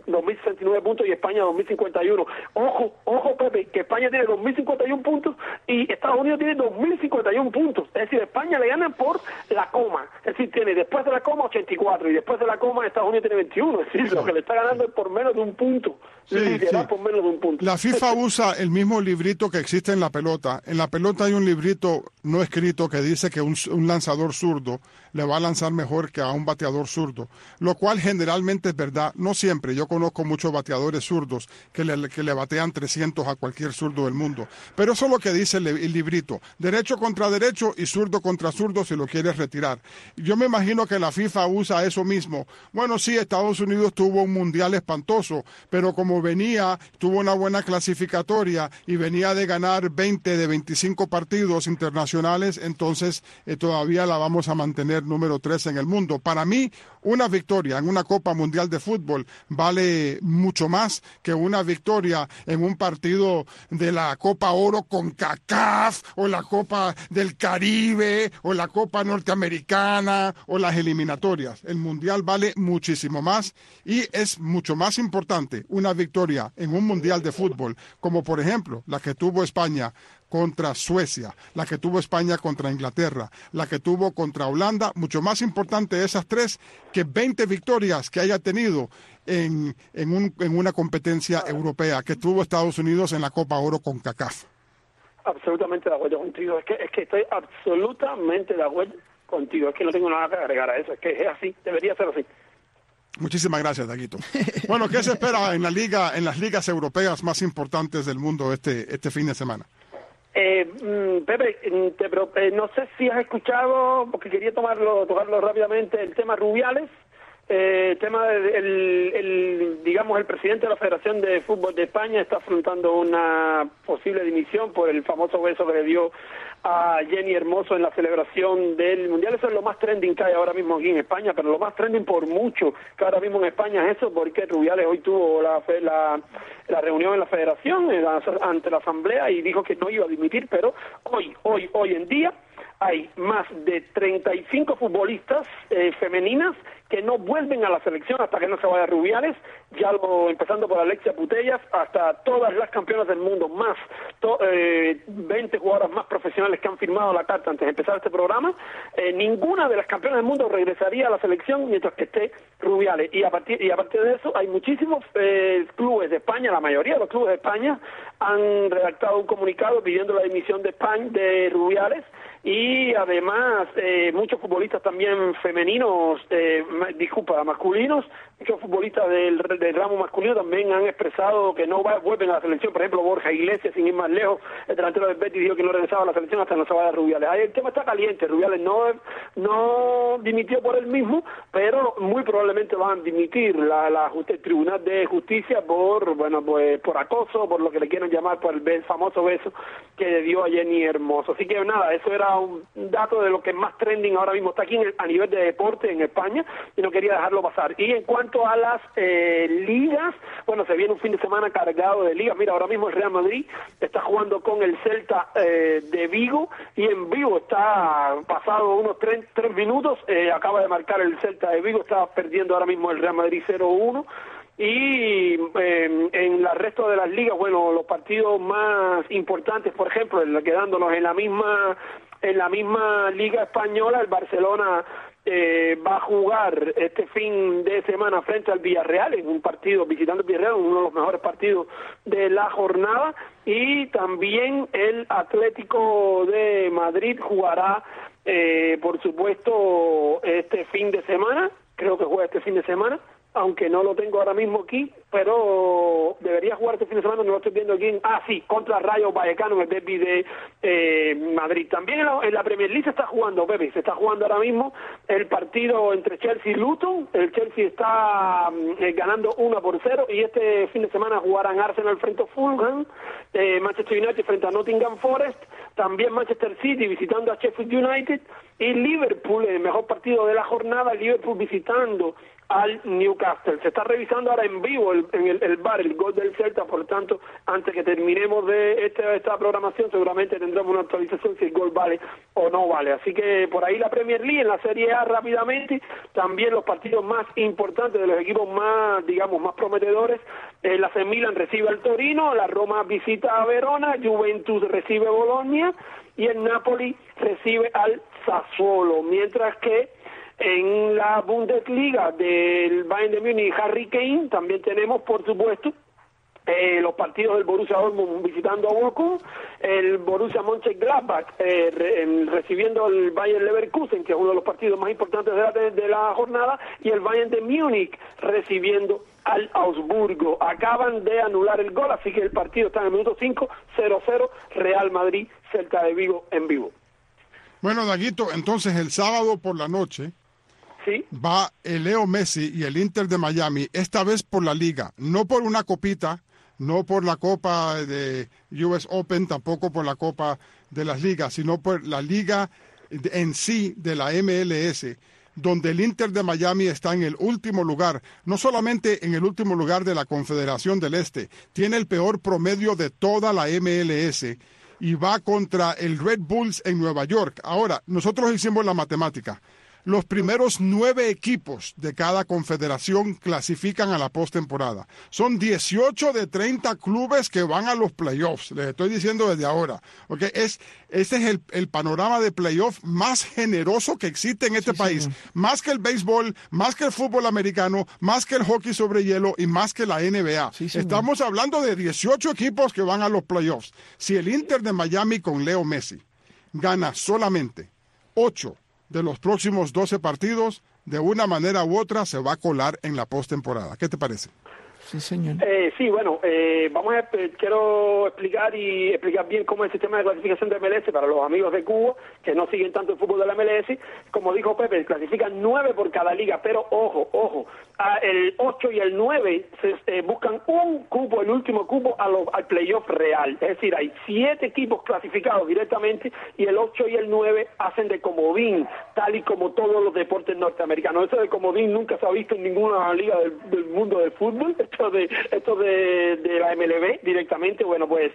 nueve puntos y España dos mil cincuenta y uno. Ojo, ojo, Pepe, que España tiene dos mil cincuenta y uno puntos y Estados Unidos tiene dos mil cincuenta y uno puntos. Es decir, España le ganan por la coma. Es decir, tiene después de la coma ochenta y cuatro y después de la coma Estados Unidos tiene veintiuno. Es decir, lo que le está ganando es por menos de un punto. Sí, sí. Por menos de un punto. La FIFA usa el mismo librito que existe en la pelota. En la pelota hay un librito no escrito que dice que un, un lanzador zurdo le va a lanzar mejor que a un bateador zurdo, lo cual generalmente es verdad, no siempre. Yo conozco muchos bateadores zurdos que le, que le batean trescientos a cualquier zurdo del mundo, pero eso es lo que dice el, el librito, derecho contra derecho y zurdo contra zurdo si lo quieres retirar. Yo me imagino que la FIFA usa eso mismo. Bueno, sí, Estados Unidos tuvo un mundial espantoso, pero como venía, tuvo una buena clasificatoria y venía de ganar veinte de veinticinco partidos internacionales, entonces eh, todavía la vamos a mantener número tres en el mundo. Para mí, una victoria en una Copa Mundial de Fútbol vale mucho más que una victoria en un partido de la Copa Oro con CACAF o la Copa del Caribe o la Copa Norteamericana o las eliminatorias. El Mundial vale muchísimo más y es mucho más importante una victoria en un Mundial de Fútbol, como por ejemplo la que tuvo España contra Suecia, la que tuvo España contra Inglaterra, la que tuvo contra Holanda, mucho más importante esas tres que veinte victorias que haya tenido en, en, un, en una competencia europea que tuvo Estados Unidos en la Copa Oro con CACAF. Absolutamente de acuerdo contigo, es que, es que estoy absolutamente de acuerdo contigo, es que no tengo nada que agregar a eso, es que es así, debería ser así. Muchísimas gracias, Daguito. Bueno, ¿qué se espera en la liga, en las ligas europeas más importantes del mundo este, este fin de semana? Eh, Pepe, te, pero, eh, no sé si has escuchado, porque quería tomarlo, tocarlo rápidamente, el tema Rubiales, eh, el tema del, el, el, digamos, el presidente de la Federación de Fútbol de España está afrontando una posible dimisión por el famoso beso que le dio a Jenny Hermoso en la celebración del Mundial. Eso es lo más trending que hay ahora mismo aquí en España, pero lo más trending por mucho que ahora mismo en España es eso, porque Rubiales hoy tuvo la, la, la reunión en la Federación en la, ante la Asamblea y dijo que no iba a dimitir, pero hoy, hoy, hoy en día hay más de treinta y cinco futbolistas eh, femeninas que no vuelven a la selección hasta que no se vaya Rubiales, ya lo, empezando por Alexia Putellas, hasta todas las campeonas del mundo, más to, eh, veinte jugadoras más profesionales que han firmado la carta antes de empezar este programa, eh, ninguna de las campeonas del mundo regresaría a la selección mientras que esté Rubiales, y a partir, y a partir de eso hay muchísimos eh, clubes de España, la mayoría de los clubes de España han redactado un comunicado pidiendo la dimisión de España, de Rubiales, y además eh, muchos futbolistas también femeninos, eh, disculpa, masculinos, muchos futbolistas del, del ramo masculino también han expresado que no va, vuelven a la selección. Por ejemplo, Borja Iglesias, sin ir más lejos, el delantero del Betis dijo que no regresaba a la selección hasta que no se vaya Rubiales. Ahí el tema está caliente, Rubiales no, no dimitió por él mismo, pero muy probablemente van a dimitir la, la el Tribunal de Justicia por, bueno, pues por acoso, por lo que le quieran llamar, por el famoso beso que le dio a Jenny Hermoso. Así que nada, eso era un dato de lo que es más trending ahora mismo está aquí en el, a nivel de deporte en España, y no quería dejarlo pasar. Y en cuanto a las eh, ligas, bueno, se viene un fin de semana cargado de ligas. Mira, ahora mismo el Real Madrid está jugando con el Celta eh, de Vigo, y en Vigo está pasado unos tres, tres minutos, eh, acaba de marcar el Celta de Vigo, está perdiendo ahora mismo el Real Madrid cero uno. Y eh, en el resto de las ligas, bueno, los partidos más importantes, por ejemplo, quedándonos en la misma en la misma liga española, el Barcelona eh, va a jugar este fin de semana frente al Villarreal, en un partido visitando el Villarreal, uno de los mejores partidos de la jornada, y también el Atlético de Madrid jugará, eh, por supuesto, este fin de semana, creo que juega este fin de semana, aunque no lo tengo ahora mismo aquí, pero debería jugar este fin de semana, no lo estoy viendo aquí, en, ah sí, contra Rayo Vallecano en el derbi de eh, Madrid. También en la, en la Premier League se está jugando, Pepe, se está jugando ahora mismo el partido entre Chelsea y Luton. El Chelsea está eh, ganando uno por cero, y este fin de semana jugarán Arsenal frente a Fulham, eh, Manchester United frente a Nottingham Forest, también Manchester City visitando a Sheffield United, y Liverpool, el mejor partido de la jornada, Liverpool visitando al Newcastle. Se está revisando ahora en vivo el, en el, el bar, el gol del Celta, por tanto, antes que terminemos de este, esta programación, seguramente tendremos una actualización si el gol vale o no vale. Así que por ahí la Premier League, en la Serie A rápidamente, también los partidos más importantes de los equipos más, digamos, más prometedores. El A C Milan recibe al Torino, la Roma visita a Verona, Juventus recibe a Bologna y el Napoli recibe al Sassuolo, mientras que en la Bundesliga del Bayern de Múnich, Harry Kane, también tenemos, por supuesto, eh, los partidos del Borussia Dortmund visitando a Bochum, el Borussia Mönchengladbach eh, re, recibiendo al Bayern Leverkusen, que es uno de los partidos más importantes de la, de la jornada, y el Bayern de Múnich recibiendo al Augsburgo. Acaban de anular el gol, así que el partido está en el minuto cinco, cero cero, Real Madrid, Celta de Vigo en vivo. Bueno, Daguito, entonces el sábado por la noche ¿sí? va el Leo Messi y el Inter de Miami, esta vez por la Liga, no por una copita, no por la Copa de U S Open, tampoco por la Copa de las Ligas, sino por la Liga en sí de la M L S, donde el Inter de Miami está en el último lugar, no solamente en el último lugar de la Confederación del Este, tiene el peor promedio de toda la M L S y va contra el Red Bulls en Nueva York. Ahora, nosotros hicimos la matemática. Los primeros nueve equipos de cada confederación clasifican a la postemporada. Son dieciocho de treinta clubes que van a los playoffs. Les estoy diciendo desde ahora. Okay, es, este es el, el panorama de playoff más generoso que existe en este sí, país. Señor. Más que el béisbol, más que el fútbol americano, más que el hockey sobre hielo y más que la N B A. Sí, Estamos hablando de dieciocho equipos que van a los playoffs. Si el Inter de Miami con Leo Messi gana solamente ocho de los próximos doce partidos, de una manera u otra se va a colar en la postemporada. ¿Qué te parece? Sí, señor. Eh, sí, bueno, eh, vamos a eh, quiero explicar y explicar bien cómo es el sistema de clasificación de M L S para los amigos de Cuba que no siguen tanto el fútbol de la M L S. Como dijo Pepe, clasifican nueve por cada liga, pero ojo, ojo, a el ocho y el nueve se eh, buscan un cupo, el último cupo a lo, al playoff real. Es decir, hay siete equipos clasificados directamente y el ocho y el nueve hacen de comodín, tal y como todos los deportes norteamericanos. Eso de comodín nunca se ha visto en ninguna liga del, del mundo del fútbol. Esto de esto de, de la M L B directamente. Bueno, pues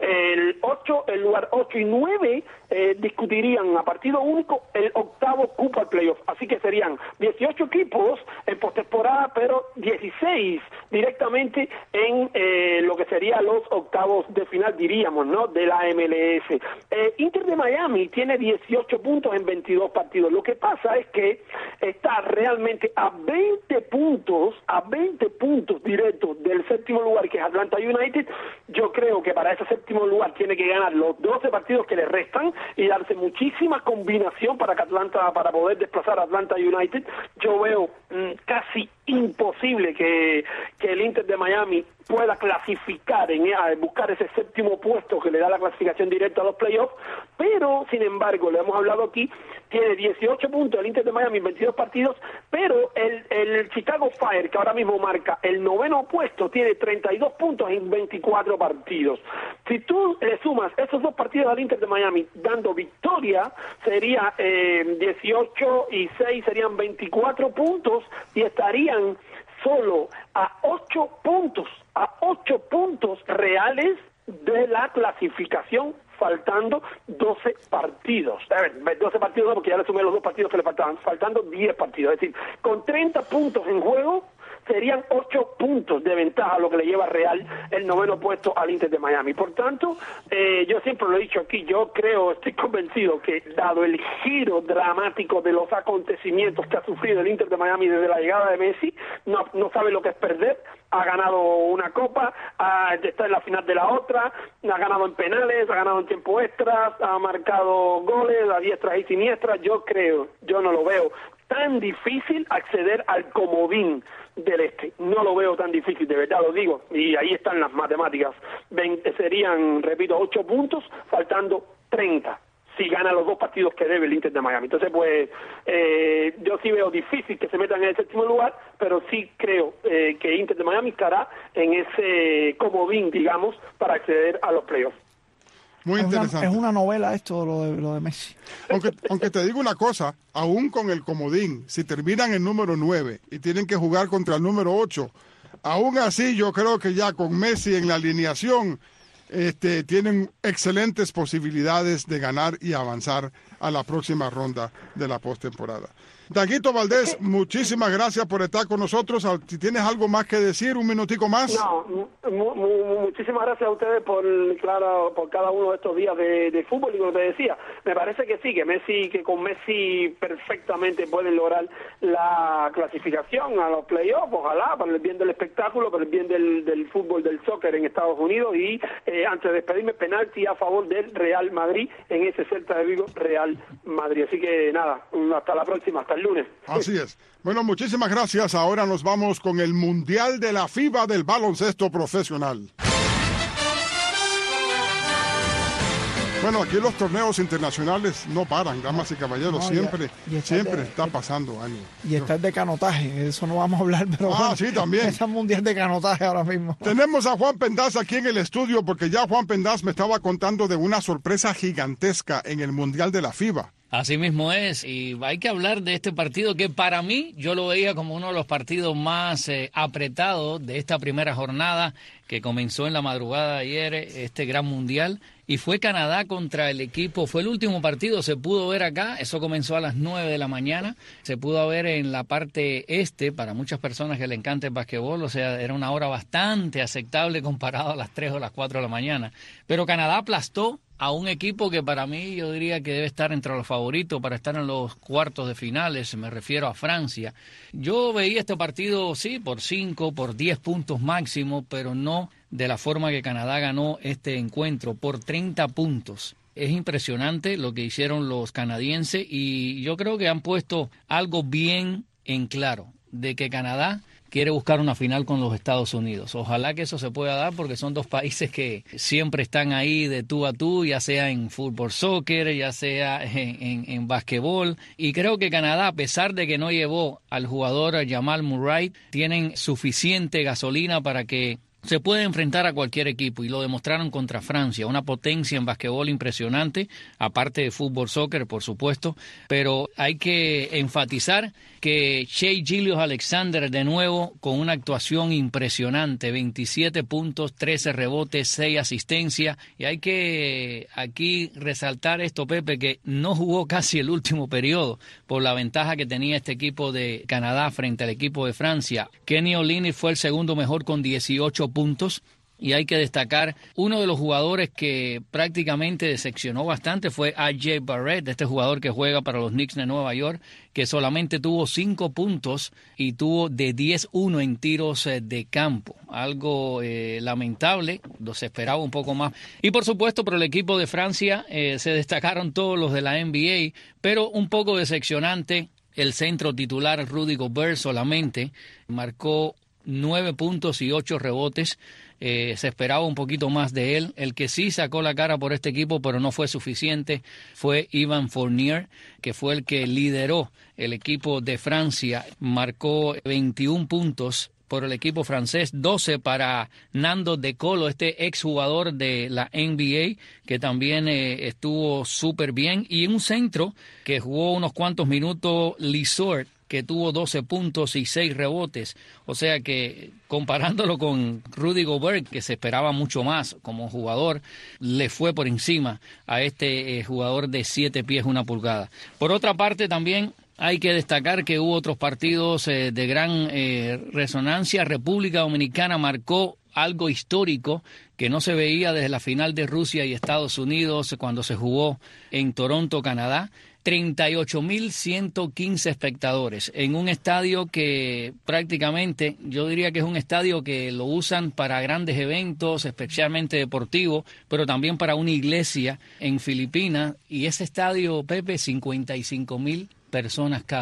el ocho, el lugar ocho y nueve eh, discutirían a partido único el octavo cupo al playoff. Así que serían dieciocho equipos en postemporada, pero dieciséis directamente en eh, lo que sería los octavos de final, diríamos, ¿no? De la M L S. Eh, Inter de Miami tiene dieciocho puntos en veintidós partidos. Lo que pasa es que está realmente a veinte puntos, a veinte puntos directos del séptimo lugar, que es Atlanta United. Yo creo que para ese séptimo lugar tiene que ganar los doce partidos que le restan y darse muchísima combinación para que Atlanta, para poder desplazar a Atlanta United. Yo veo mmm, casi imposible que, que el Inter de Miami pueda clasificar, en buscar ese séptimo puesto que le da la clasificación directa a los playoffs, pero sin embargo, le hemos hablado aquí, tiene dieciocho puntos el Inter de Miami en veintidós partidos, pero el, el Chicago Fire, que ahora mismo marca el noveno puesto, tiene treinta y dos puntos en veinticuatro partidos. Si tú le sumas esos dos partidos al Inter de Miami dando victoria, sería eh, dieciocho y seis, serían veinticuatro puntos y estarían solo a ocho puntos, a ocho puntos reales de la clasificación, faltando doce partidos. A ver, doce partidos no, porque ya le sumé los dos partidos que le faltaban, faltando diez partidos. Es decir, con treinta puntos en juego, serían ocho puntos de ventaja, lo que le lleva Real el noveno puesto al Inter de Miami. Por tanto, eh, yo siempre lo he dicho aquí, yo creo, estoy convencido que dado el giro dramático de los acontecimientos que ha sufrido el Inter de Miami desde la llegada de Messi, no, no sabe lo que es perder. Ha ganado una copa, ha, está en la final de la otra, ha ganado en penales, ha ganado en tiempo extra, ha marcado goles a diestras y siniestras. Yo creo, yo no lo veo tan difícil acceder al comodín del este. No lo veo tan difícil, de verdad lo digo, y ahí están las matemáticas. veinte, serían, repito, ocho puntos, faltando treinta. Si gana los dos partidos que debe el Inter de Miami. Entonces, pues, eh, yo sí veo difícil que se metan en el séptimo lugar, pero sí creo eh, que Inter de Miami estará en ese comodín, digamos, para acceder a los playoffs. Muy es interesante. Una, es una novela esto, lo de, lo de Messi. Aunque, aunque te digo una cosa, aún con el comodín, si terminan en número nueve y tienen que jugar contra el número ocho, aún así yo creo que ya con Messi en la alineación, Este, tienen excelentes posibilidades de ganar y avanzar a la próxima ronda de la postemporada. Daguito Valdés, muchísimas gracias por estar con nosotros. Si tienes algo más que decir, un minutico más. No, mu mu muchísimas gracias a ustedes por, claro, por cada uno de estos días de, de fútbol. Y como te decía, me parece que sí, que Messi, que con Messi perfectamente pueden lograr la clasificación a los playoffs, ojalá, para el bien del espectáculo, para el bien del, del fútbol, del soccer en Estados Unidos. Y eh, antes de despedirme, penalti a favor del Real Madrid en ese Celta de Vigo Real Madrid. Así que nada, hasta la próxima, hasta el lunes. Así es. Bueno, muchísimas gracias. Ahora nos vamos con el Mundial de la FIBA del baloncesto profesional. Bueno, aquí los torneos internacionales no paran, damas y caballeros, no, siempre, y, y siempre de, está pasando algo. Y está el de canotaje, eso no vamos a hablar, pero ah, bueno, sí, también. Es el mundial de canotaje ahora mismo. Tenemos a Juan Pendaz aquí en el estudio, porque ya Juan Pendaz me estaba contando de una sorpresa gigantesca en el Mundial de la FIBA. Así mismo es, y hay que hablar de este partido que para mí yo lo veía como uno de los partidos más eh, apretados de esta primera jornada que comenzó en la madrugada de ayer, este gran mundial, y fue Canadá contra el equipo, fue el último partido, se pudo ver acá, eso comenzó a las nueve de la mañana, se pudo ver en la parte este, para muchas personas que le encanta el basquetbol, o sea, era una hora bastante aceptable comparado a las tres o las cuatro de la mañana, pero Canadá aplastó a un equipo que para mí yo diría que debe estar entre los favoritos para estar en los cuartos de finales, me refiero a Francia. Yo veía este partido, sí, por cinco, por diez puntos máximo, pero no de la forma que Canadá ganó este encuentro, por treinta puntos. Es impresionante lo que hicieron los canadienses y yo creo que han puesto algo bien en claro, de que Canadá quiere buscar una final con los Estados Unidos. Ojalá que eso se pueda dar porque son dos países que siempre están ahí de tú a tú, ya sea en fútbol, soccer, ya sea en, en, en basquetbol. Y creo que Canadá, a pesar de que no llevó al jugador Jamal Murray, tienen suficiente gasolina para que se puede enfrentar a cualquier equipo y lo demostraron contra Francia, una potencia en basquetbol impresionante, aparte de fútbol, soccer, por supuesto, pero hay que enfatizar que Shai Gilgeous-Alexander de nuevo con una actuación impresionante, veintisiete puntos, trece rebotes, seis asistencias, y hay que aquí resaltar esto, Pepe, que no jugó casi el último periodo por la ventaja que tenía este equipo de Canadá frente al equipo de Francia. Kenny Olynyk fue el segundo mejor con dieciocho puntos. Y hay que destacar, uno de los jugadores que prácticamente decepcionó bastante fue R J Barrett, este jugador que juega para los Knicks de Nueva York, que solamente tuvo cinco puntos y tuvo de diez uno en tiros de campo. Algo eh, lamentable, se esperaba un poco más. Y por supuesto, por el equipo de Francia eh, se destacaron todos los de la N B A, pero un poco decepcionante el centro titular Rudy Gobert solamente marcó nueve puntos y ocho rebotes. Eh, se esperaba un poquito más de él. El que sí sacó la cara por este equipo, pero no fue suficiente, fue Evan Fournier, que fue el que lideró el equipo de Francia. Marcó veintiún puntos por el equipo francés, doce para Nando De Colo, este exjugador de la N B A, que también eh, estuvo súper bien. Y un centro que jugó unos cuantos minutos, Lissort, que tuvo doce puntos y seis rebotes. O sea que comparándolo con Rudy Gobert, que se esperaba mucho más como jugador, le fue por encima a este eh, jugador de siete pies, una pulgada. Por otra parte, también hay que destacar que hubo otros partidos eh, de gran eh, resonancia. República Dominicana marcó algo histórico que no se veía desde la final de Rusia y Estados Unidos cuando se jugó en Toronto, Canadá. treinta y ocho mil ciento quince espectadores en un estadio que prácticamente, yo diría que es un estadio que lo usan para grandes eventos, especialmente deportivos, pero también para una iglesia en Filipinas. Y ese estadio, Pepe, cincuenta y cinco mil personas caben.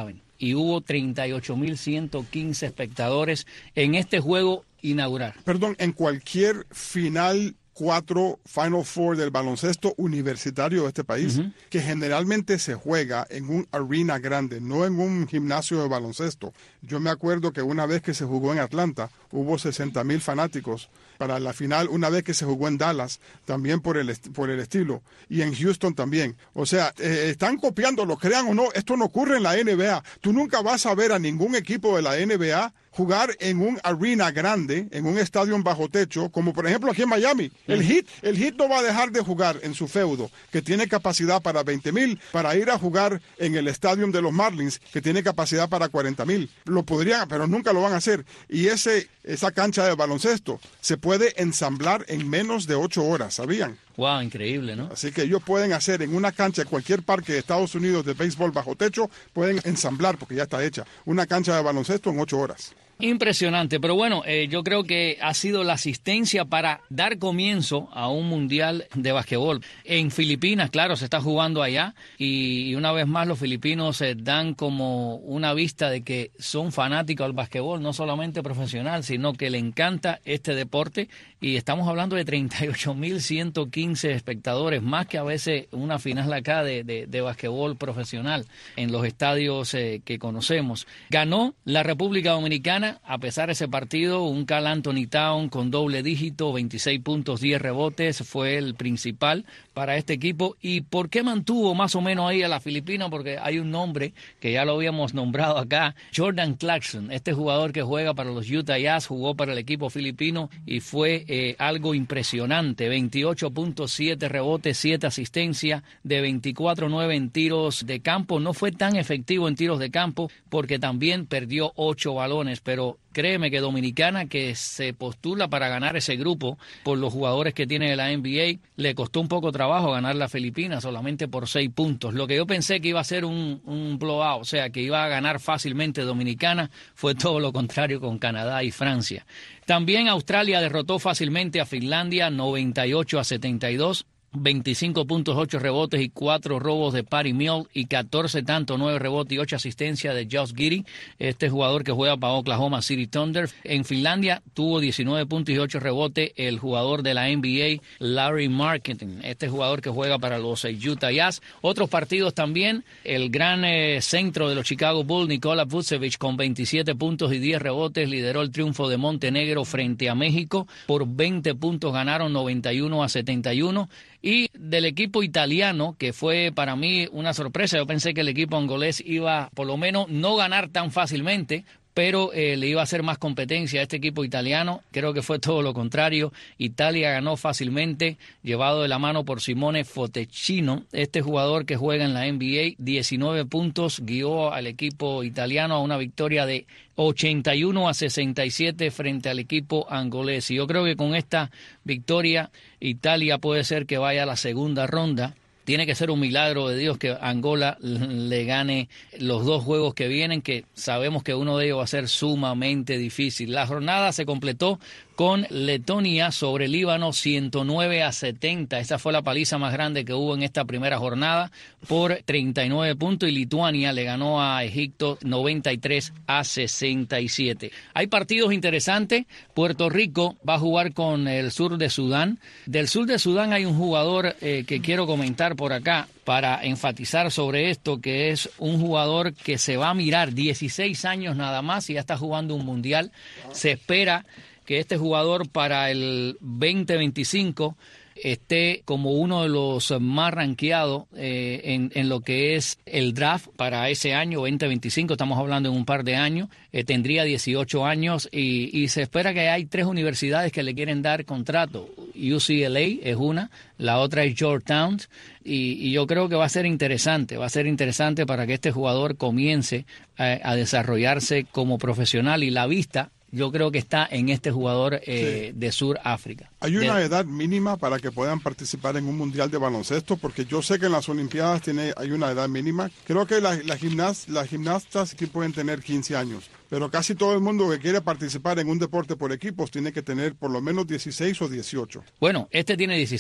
y hubo treinta y ocho mil ciento quince espectadores en este juego inaugural. Perdón, en cualquier final cuatro Final Four del baloncesto universitario de este país, uh-huh. que generalmente se juega en un arena grande, no en un gimnasio de baloncesto. Yo me acuerdo que una vez que se jugó en Atlanta, hubo sesenta mil fanáticos para la final, una vez que se jugó en Dallas, también por el, est- por el estilo, y en Houston también. O sea, eh, están copiando, lo crean o no, esto no ocurre en la N B A. Tú nunca vas a ver a ningún equipo de la N B A jugar en un arena grande, en un estadio bajo techo, como por ejemplo aquí en Miami. El Heat, el Heat no va a dejar de jugar en su feudo, que tiene capacidad para veinte mil, para ir a jugar en el estadio de los Marlins, que tiene capacidad para cuarenta mil. Lo podrían, pero nunca lo van a hacer. Y ese, esa cancha de baloncesto se puede ensamblar en menos de ocho horas, ¿sabían? Wow, increíble, ¿no? Así que ellos pueden hacer en una cancha, en cualquier parque de Estados Unidos de béisbol bajo techo, pueden ensamblar, porque ya está hecha, una cancha de baloncesto en ocho horas. Impresionante, pero bueno, eh, yo creo que ha sido la asistencia para dar comienzo a un mundial de basquetbol. En Filipinas, claro, se está jugando allá y, y una vez más los filipinos eh, dan como una vista de que son fanáticos al basquetbol, no solamente profesional, sino que le encanta este deporte y estamos hablando de treinta y ocho mil ciento quince espectadores, más que a veces una final acá de, de, de basquetbol profesional en los estadios eh, que conocemos. Ganó la República Dominicana. A pesar de ese partido, un Karl Anthony Towns con doble dígito, veintiséis puntos, diez rebotes, fue el principal para este equipo. ¿Y por qué mantuvo más o menos ahí a la Filipina? Porque hay un nombre que ya lo habíamos nombrado acá, Jordan Clarkson, este jugador que juega para los Utah Jazz, jugó para el equipo filipino y fue eh, algo impresionante, veintiocho puntos, siete rebotes, siete asistencias, de veinticuatro nueve en tiros de campo. No fue tan efectivo en tiros de campo porque también perdió ocho balones, pero créeme que Dominicana, que se postula para ganar ese grupo por los jugadores que tiene la N B A, le costó un poco trabajo ganar la Filipinas solamente por seis puntos. Lo que yo pensé que iba a ser un, un blowout, o sea, que iba a ganar fácilmente Dominicana, fue todo lo contrario con Canadá y Francia. También Australia derrotó fácilmente a Finlandia, noventa y ocho a setenta y dos. veinticinco puntos, ocho rebotes y cuatro robos de Patty Mills y catorce tantos, nueve rebotes y ocho asistencias de Josh Giddey, este jugador que juega para Oklahoma City Thunder. En Finlandia tuvo diecinueve puntos y ocho rebotes el jugador de la N B A, Larry Marketing, este jugador que juega para los Utah Jazz. Otros partidos también, el gran eh, centro de los Chicago Bulls, Nikola Vucevic, con veintisiete puntos y diez rebotes, lideró el triunfo de Montenegro frente a México. Por veinte puntos ganaron noventa y uno a setenta y uno. Y del equipo italiano, que fue para mí una sorpresa, yo pensé que el equipo angolés iba por lo menos no ganar tan fácilmente, pero eh, le iba a hacer más competencia a este equipo italiano. Creo que fue todo lo contrario. Italia ganó fácilmente, llevado de la mano por Simone Fontecchino, este jugador que juega en la N B A, diecinueve puntos, guió al equipo italiano a una victoria de ochenta y uno a sesenta y siete frente al equipo angolés. Y yo creo que con esta victoria Italia puede ser que vaya a la segunda ronda. Tiene que ser un milagro de Dios que Angola le gane los dos juegos que vienen, que sabemos que uno de ellos va a ser sumamente difícil. La jornada se completó con Letonia sobre Líbano, ciento nueve a setenta. Esa fue la paliza más grande que hubo en esta primera jornada por treinta y nueve puntos, y Lituania le ganó a Egipto noventa y tres a sesenta y siete. Hay partidos interesantes. Puerto Rico va a jugar con el sur de Sudán. Del sur de Sudán hay un jugador eh, que quiero comentar por acá para enfatizar sobre esto, que es un jugador que se va a mirar, dieciséis años nada más, y ya está jugando un mundial. Se espera que este jugador para el veinte veinticinco esté como uno de los más rankeados eh, en, en lo que es el draft para ese año veinte veinticinco, estamos hablando en un par de años, eh, tendría dieciocho años y, y se espera que hay tres universidades que le quieren dar contrato. U C L A es una, la otra es Georgetown, y, y yo creo que va a ser interesante, va a ser interesante para que este jugador comience a, a desarrollarse como profesional, y la vista yo creo que está en este jugador eh, sí. de Sudáfrica. ¿Hay una de... edad mínima para que puedan participar en un mundial de baloncesto? Porque yo sé que en las Olimpiadas tiene, hay una edad mínima. Creo que la, la gimnas, las gimnastas sí pueden tener quince años, pero casi todo el mundo que quiere participar en un deporte por equipos tiene que tener por lo menos dieciséis o dieciocho. Bueno, este tiene dieciséis.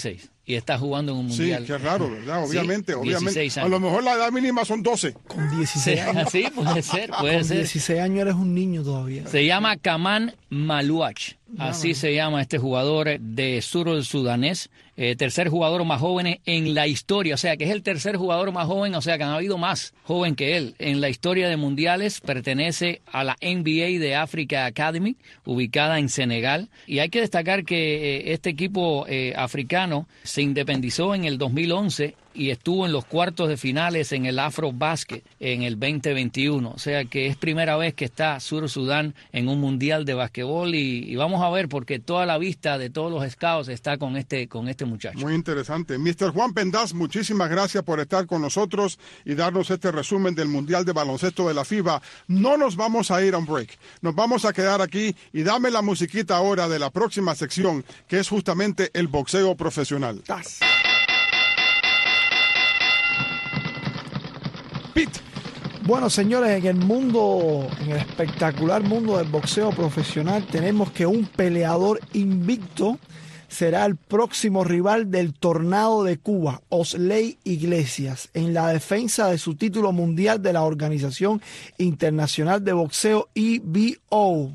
y está jugando en un mundial. Sí, qué raro, ¿verdad? Obviamente, sí, obviamente. A lo mejor la edad mínima son doce. Con dieciséis años. Sí, puede ser, puede Con ser. dieciséis años eres un niño todavía. Se llama Kaman Maluach. Así no, se llama este jugador de sur sudanés, eh, tercer jugador más joven en la historia, o sea que es el tercer jugador más joven, o sea que han habido más joven que él en la historia de mundiales. Pertenece a la N B A de Africa Academy, ubicada en Senegal, y hay que destacar que eh, este equipo eh, africano se independizó en el dos mil once y estuvo en los cuartos de finales en el Afrobasket en el veinte veintiuno, o sea que es primera vez que está Sur Sudán en un mundial de basquetbol y, y vamos a ver porque toda la vista de todos los scouts está con este con este muchacho. Muy interesante. mister Juan Pendas, muchísimas gracias por estar con nosotros y darnos este resumen del Mundial de Baloncesto de la FIBA. No nos vamos a ir a un break, nos vamos a quedar aquí y dame la musiquita ahora de la próxima sección, que es justamente el boxeo profesional. Das. Pete. Bueno, señores, en el mundo, en el espectacular mundo del boxeo profesional, tenemos que un peleador invicto será el próximo rival del Tornado de Cuba, Osley Iglesias, en la defensa de su título mundial de la Organización Internacional de Boxeo I B O.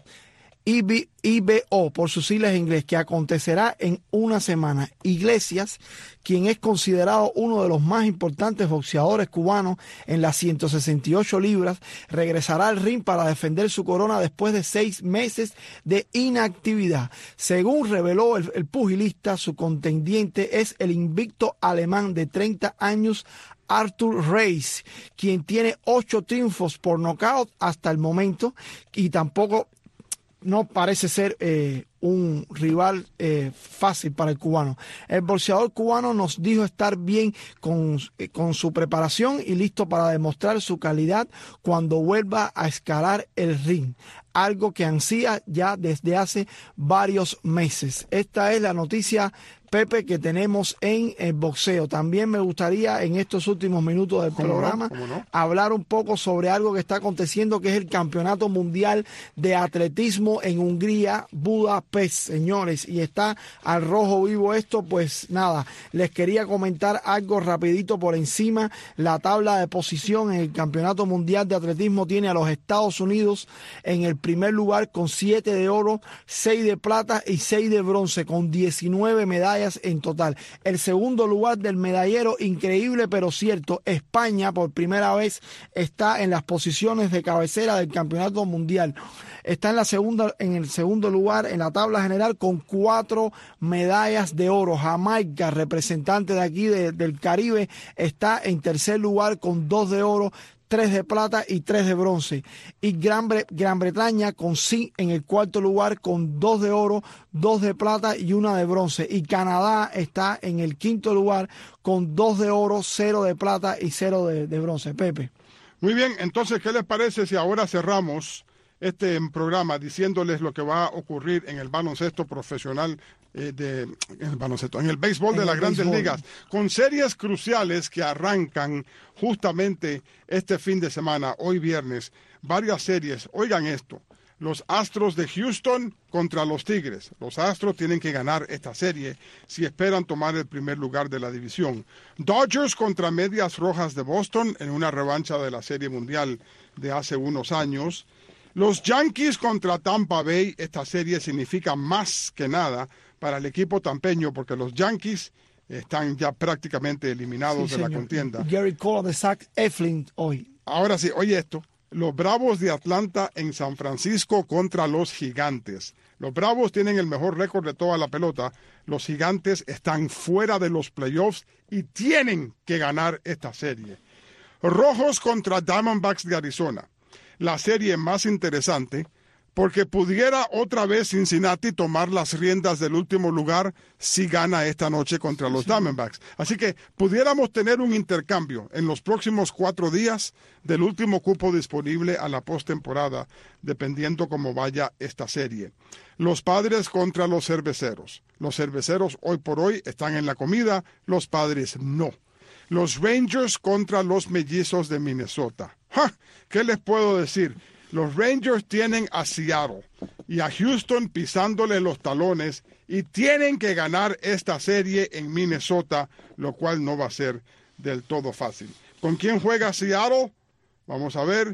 I B O por sus siglas en inglés, que acontecerá en una semana. Iglesias, quien es considerado uno de los más importantes boxeadores cubanos en las ciento sesenta y ocho libras, regresará al ring para defender su corona después de seis meses de inactividad. Según reveló el, el pugilista, su contendiente es el invicto alemán de treinta años, Arthur Reis, quien tiene ocho triunfos por nocaut hasta el momento y tampoco no parece ser eh, un rival eh, fácil para el cubano. El boxeador cubano nos dijo estar bien con, eh, con su preparación y listo para demostrar su calidad cuando vuelva a escalar el ring, algo que ansía ya desde hace varios meses. Esta es la noticia, Pepe, que tenemos en el boxeo. También me gustaría en estos últimos minutos del programa no? no? hablar un poco sobre algo que está aconteciendo, que es el Campeonato Mundial de Atletismo en Hungría, Budapest, señores, y está al rojo vivo esto. Pues nada, les quería comentar algo rapidito por encima. La tabla de posición en el Campeonato Mundial de Atletismo tiene a los Estados Unidos en el primer lugar con siete de oro, seis de plata y seis de bronce, con diecinueve medallas en total. El segundo lugar del medallero, increíble pero cierto, España por primera vez está en las posiciones de cabecera del campeonato mundial. Está en la segunda, en el segundo lugar en la tabla general con cuatro medallas de oro. Jamaica, representante de aquí de, del Caribe, está en tercer lugar con dos de oro, tres de plata y tres de bronce. Y Gran, Bre Gran Bretaña con sí en el cuarto lugar con dos de oro, dos de plata y una de bronce. Y Canadá está en el quinto lugar con dos de oro, cero de plata y cero de, de bronce. Pepe. Muy bien, entonces, ¿qué les parece si ahora cerramos este programa diciéndoles lo que va a ocurrir en el baloncesto profesional, eh, de, en el baloncesto, en el béisbol de las grandes ligas, con series cruciales que arrancan justamente este fin de semana, hoy viernes, varias series. Oigan esto: los Astros de Houston contra los Tigres. Los Astros tienen que ganar esta serie si esperan tomar el primer lugar de la división. Dodgers contra Medias Rojas de Boston en una revancha de la Serie Mundial de hace unos años. Los Yankees contra Tampa Bay. Esta serie significa más que nada para el equipo tampeño porque los Yankees están ya prácticamente eliminados sí, de señor. la contienda. Gary Cole de Zach Eflin hoy. Ahora sí, oye esto. Los Bravos de Atlanta en San Francisco contra los Gigantes. Los Bravos tienen el mejor récord de toda la pelota. Los Gigantes están fuera de los playoffs y tienen que ganar esta serie. Rojos contra Diamondbacks de Arizona. La serie más interesante porque pudiera otra vez Cincinnati tomar las riendas del último lugar si gana esta noche contra los sí. Diamondbacks. Así que pudiéramos tener un intercambio en los próximos cuatro días del último cupo disponible a la postemporada, dependiendo cómo vaya esta serie. Los Padres contra los Cerveceros. Los Cerveceros hoy por hoy están en la comida, los Padres no. Los Rangers contra los Mellizos de Minnesota. ¡Ja! ¿Qué les puedo decir? Los Rangers tienen a Seattle y a Houston pisándole los talones, y tienen que ganar esta serie en Minnesota, lo cual no va a ser del todo fácil. ¿Con quién juega Seattle? Vamos a ver.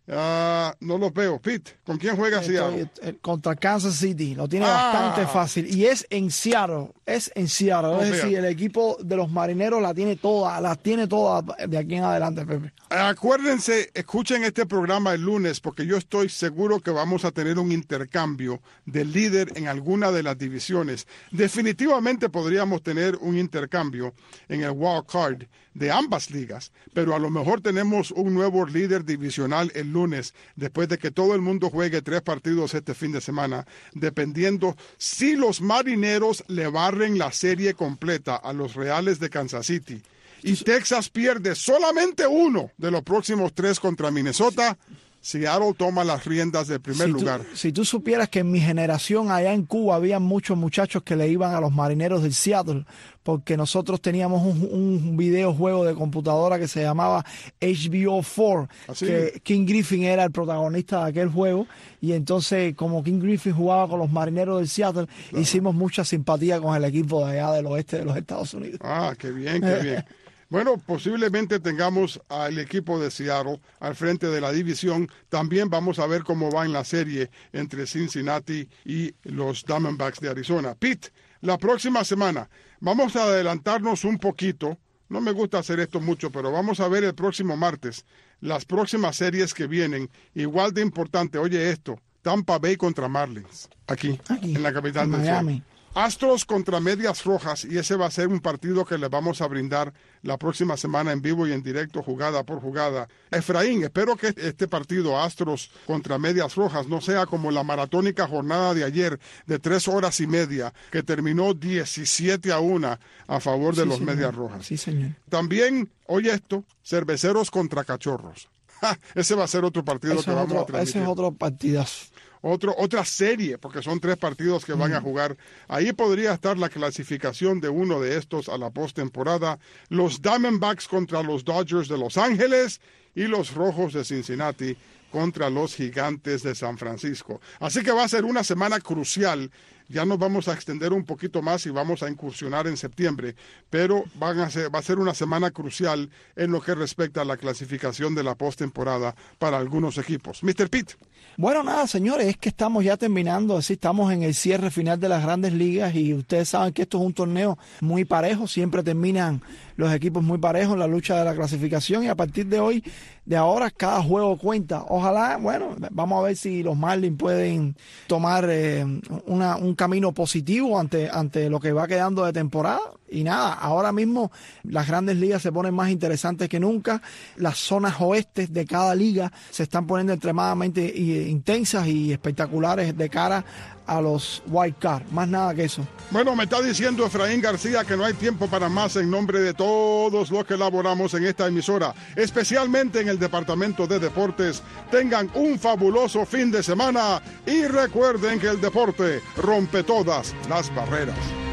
Uh, no los veo. Pete, ¿con quién juega Seattle? Contra Kansas City. Lo tiene ah. bastante fácil. Y es en Seattle. Es en Seattle. No, es decir, vea. El equipo de los Marineros la tiene toda. La tiene toda de aquí en adelante, Pepe. Acuérdense, escuchen este programa el lunes, porque yo estoy seguro que vamos a tener un intercambio de líder en alguna de las divisiones. Definitivamente podríamos tener un intercambio en el wild card de ambas ligas, pero a lo mejor tenemos un nuevo líder divisional el lunes, después de que todo el mundo juegue tres partidos este fin de semana, dependiendo si los Marineros le barren la serie completa a los Reales de Kansas City y Texas pierde solamente uno de los próximos tres contra Minnesota, Seattle toma las riendas del primer si lugar. Tú, si tú supieras que en mi generación allá en Cuba había muchos muchachos que le iban a los Marineros del Seattle, porque nosotros teníamos un, un videojuego de computadora que se llamaba H B O cuatro, ¿así? Que King Griffin era el protagonista de aquel juego, y entonces como King Griffin jugaba con los Marineros del Seattle, claro, hicimos mucha simpatía con el equipo de allá del oeste de los Estados Unidos. Ah, qué bien, qué bien. Bueno, posiblemente tengamos al equipo de Seattle al frente de la división. También vamos a ver cómo va en la serie entre Cincinnati y los Diamondbacks de Arizona. Pete, la próxima semana vamos a adelantarnos un poquito. No me gusta hacer esto mucho, pero vamos a ver el próximo martes las próximas series que vienen. Igual de importante, oye esto, Tampa Bay contra Marlins, aquí, aquí en la capital del Miami. Astros contra Medias Rojas, y ese va a ser un partido que les vamos a brindar la próxima semana en vivo y en directo, jugada por jugada. Efraín, espero que este partido Astros contra Medias Rojas no sea como la maratónica jornada de ayer de tres horas y media, que terminó diecisiete a uno a favor de sí, los señor. Medias Rojas. Sí, señor. También, oye esto, Cerveceros contra Cachorros. Ja, ese va a ser otro partido ese que vamos otro, a transmitir. Ese es otro partidazo. Otro, otra serie, porque son tres partidos que van a jugar. Ahí podría estar la clasificación de uno de estos a la postemporada. Los Diamondbacks contra los Dodgers de Los Ángeles y los Rojos de Cincinnati contra los Gigantes de San Francisco. Así que va a ser una semana crucial. Ya nos vamos a extender un poquito más y vamos a incursionar en septiembre, pero van a ser, va a ser una semana crucial en lo que respecta a la clasificación de la postemporada para algunos equipos. mister Pete. Bueno, nada, señores, es que estamos ya terminando, así estamos en el cierre final de las Grandes Ligas, y ustedes saben que esto es un torneo muy parejo, siempre terminan los equipos muy parejos en la lucha de la clasificación, y a partir de hoy, de ahora, cada juego cuenta. Ojalá, bueno, vamos a ver si los Marlins pueden tomar eh, una, un camino positivo ante, ante lo que va quedando de temporada. Y nada, ahora mismo las Grandes Ligas se ponen más interesantes que nunca. Las zonas oestes de cada liga se están poniendo extremadamente intensas y espectaculares de cara a los wild card. Más nada que eso. Bueno, me está diciendo Efraín García que no hay tiempo para más en nombre de todos los que elaboramos en esta emisora, especialmente en el Departamento de Deportes. Tengan un fabuloso fin de semana y recuerden que el deporte rompe todas las barreras.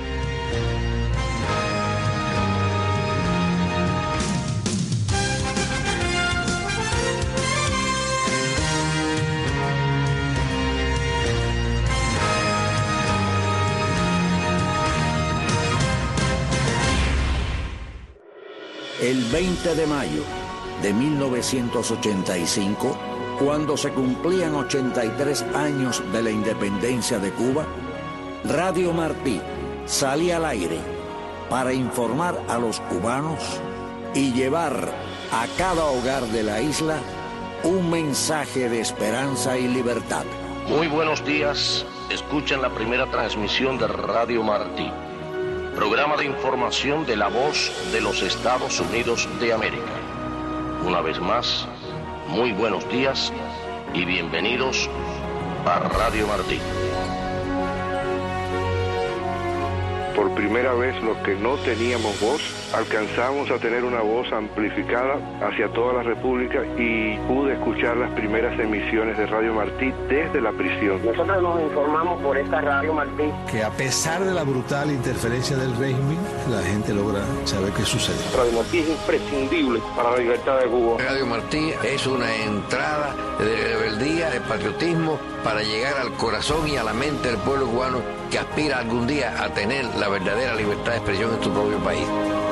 El veinte de mayo de mil novecientos ochenta y cinco, cuando se cumplían ochenta y tres años de la independencia de Cuba, Radio Martí salía al aire para informar a los cubanos y llevar a cada hogar de la isla un mensaje de esperanza y libertad. Muy buenos días, escuchen la primera transmisión de Radio Martí, programa de información de la voz de los Estados Unidos de América. Una vez más, muy buenos días y bienvenidos a Radio Martí. Por primera vez los que no teníamos voz alcanzamos a tener una voz amplificada hacia toda la República y pude escuchar las primeras emisiones de Radio Martí desde la prisión. Nosotros nos informamos por esta Radio Martí. Que a pesar de la brutal interferencia del régimen, la gente logra saber qué sucede. Radio Martí es imprescindible para la libertad de Cuba. Radio Martí es una entrada de rebeldía, de patriotismo, para llegar al corazón y a la mente del pueblo cubano que aspira algún día a tener la verdadera libertad de expresión en su propio país.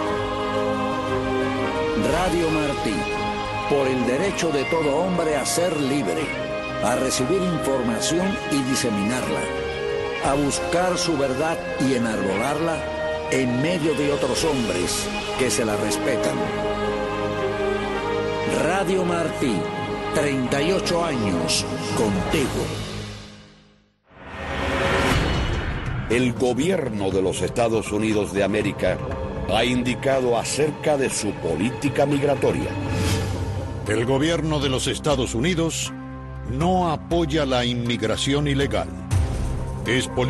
Radio Martí, por el derecho de todo hombre a ser libre, a recibir información y diseminarla, a buscar su verdad y enarbolarla en medio de otros hombres que se la respetan. Radio Martí, treinta y ocho años contigo. El gobierno de los Estados Unidos de América ha indicado acerca de su política migratoria. El gobierno de los Estados Unidos no apoya la inmigración ilegal. Es política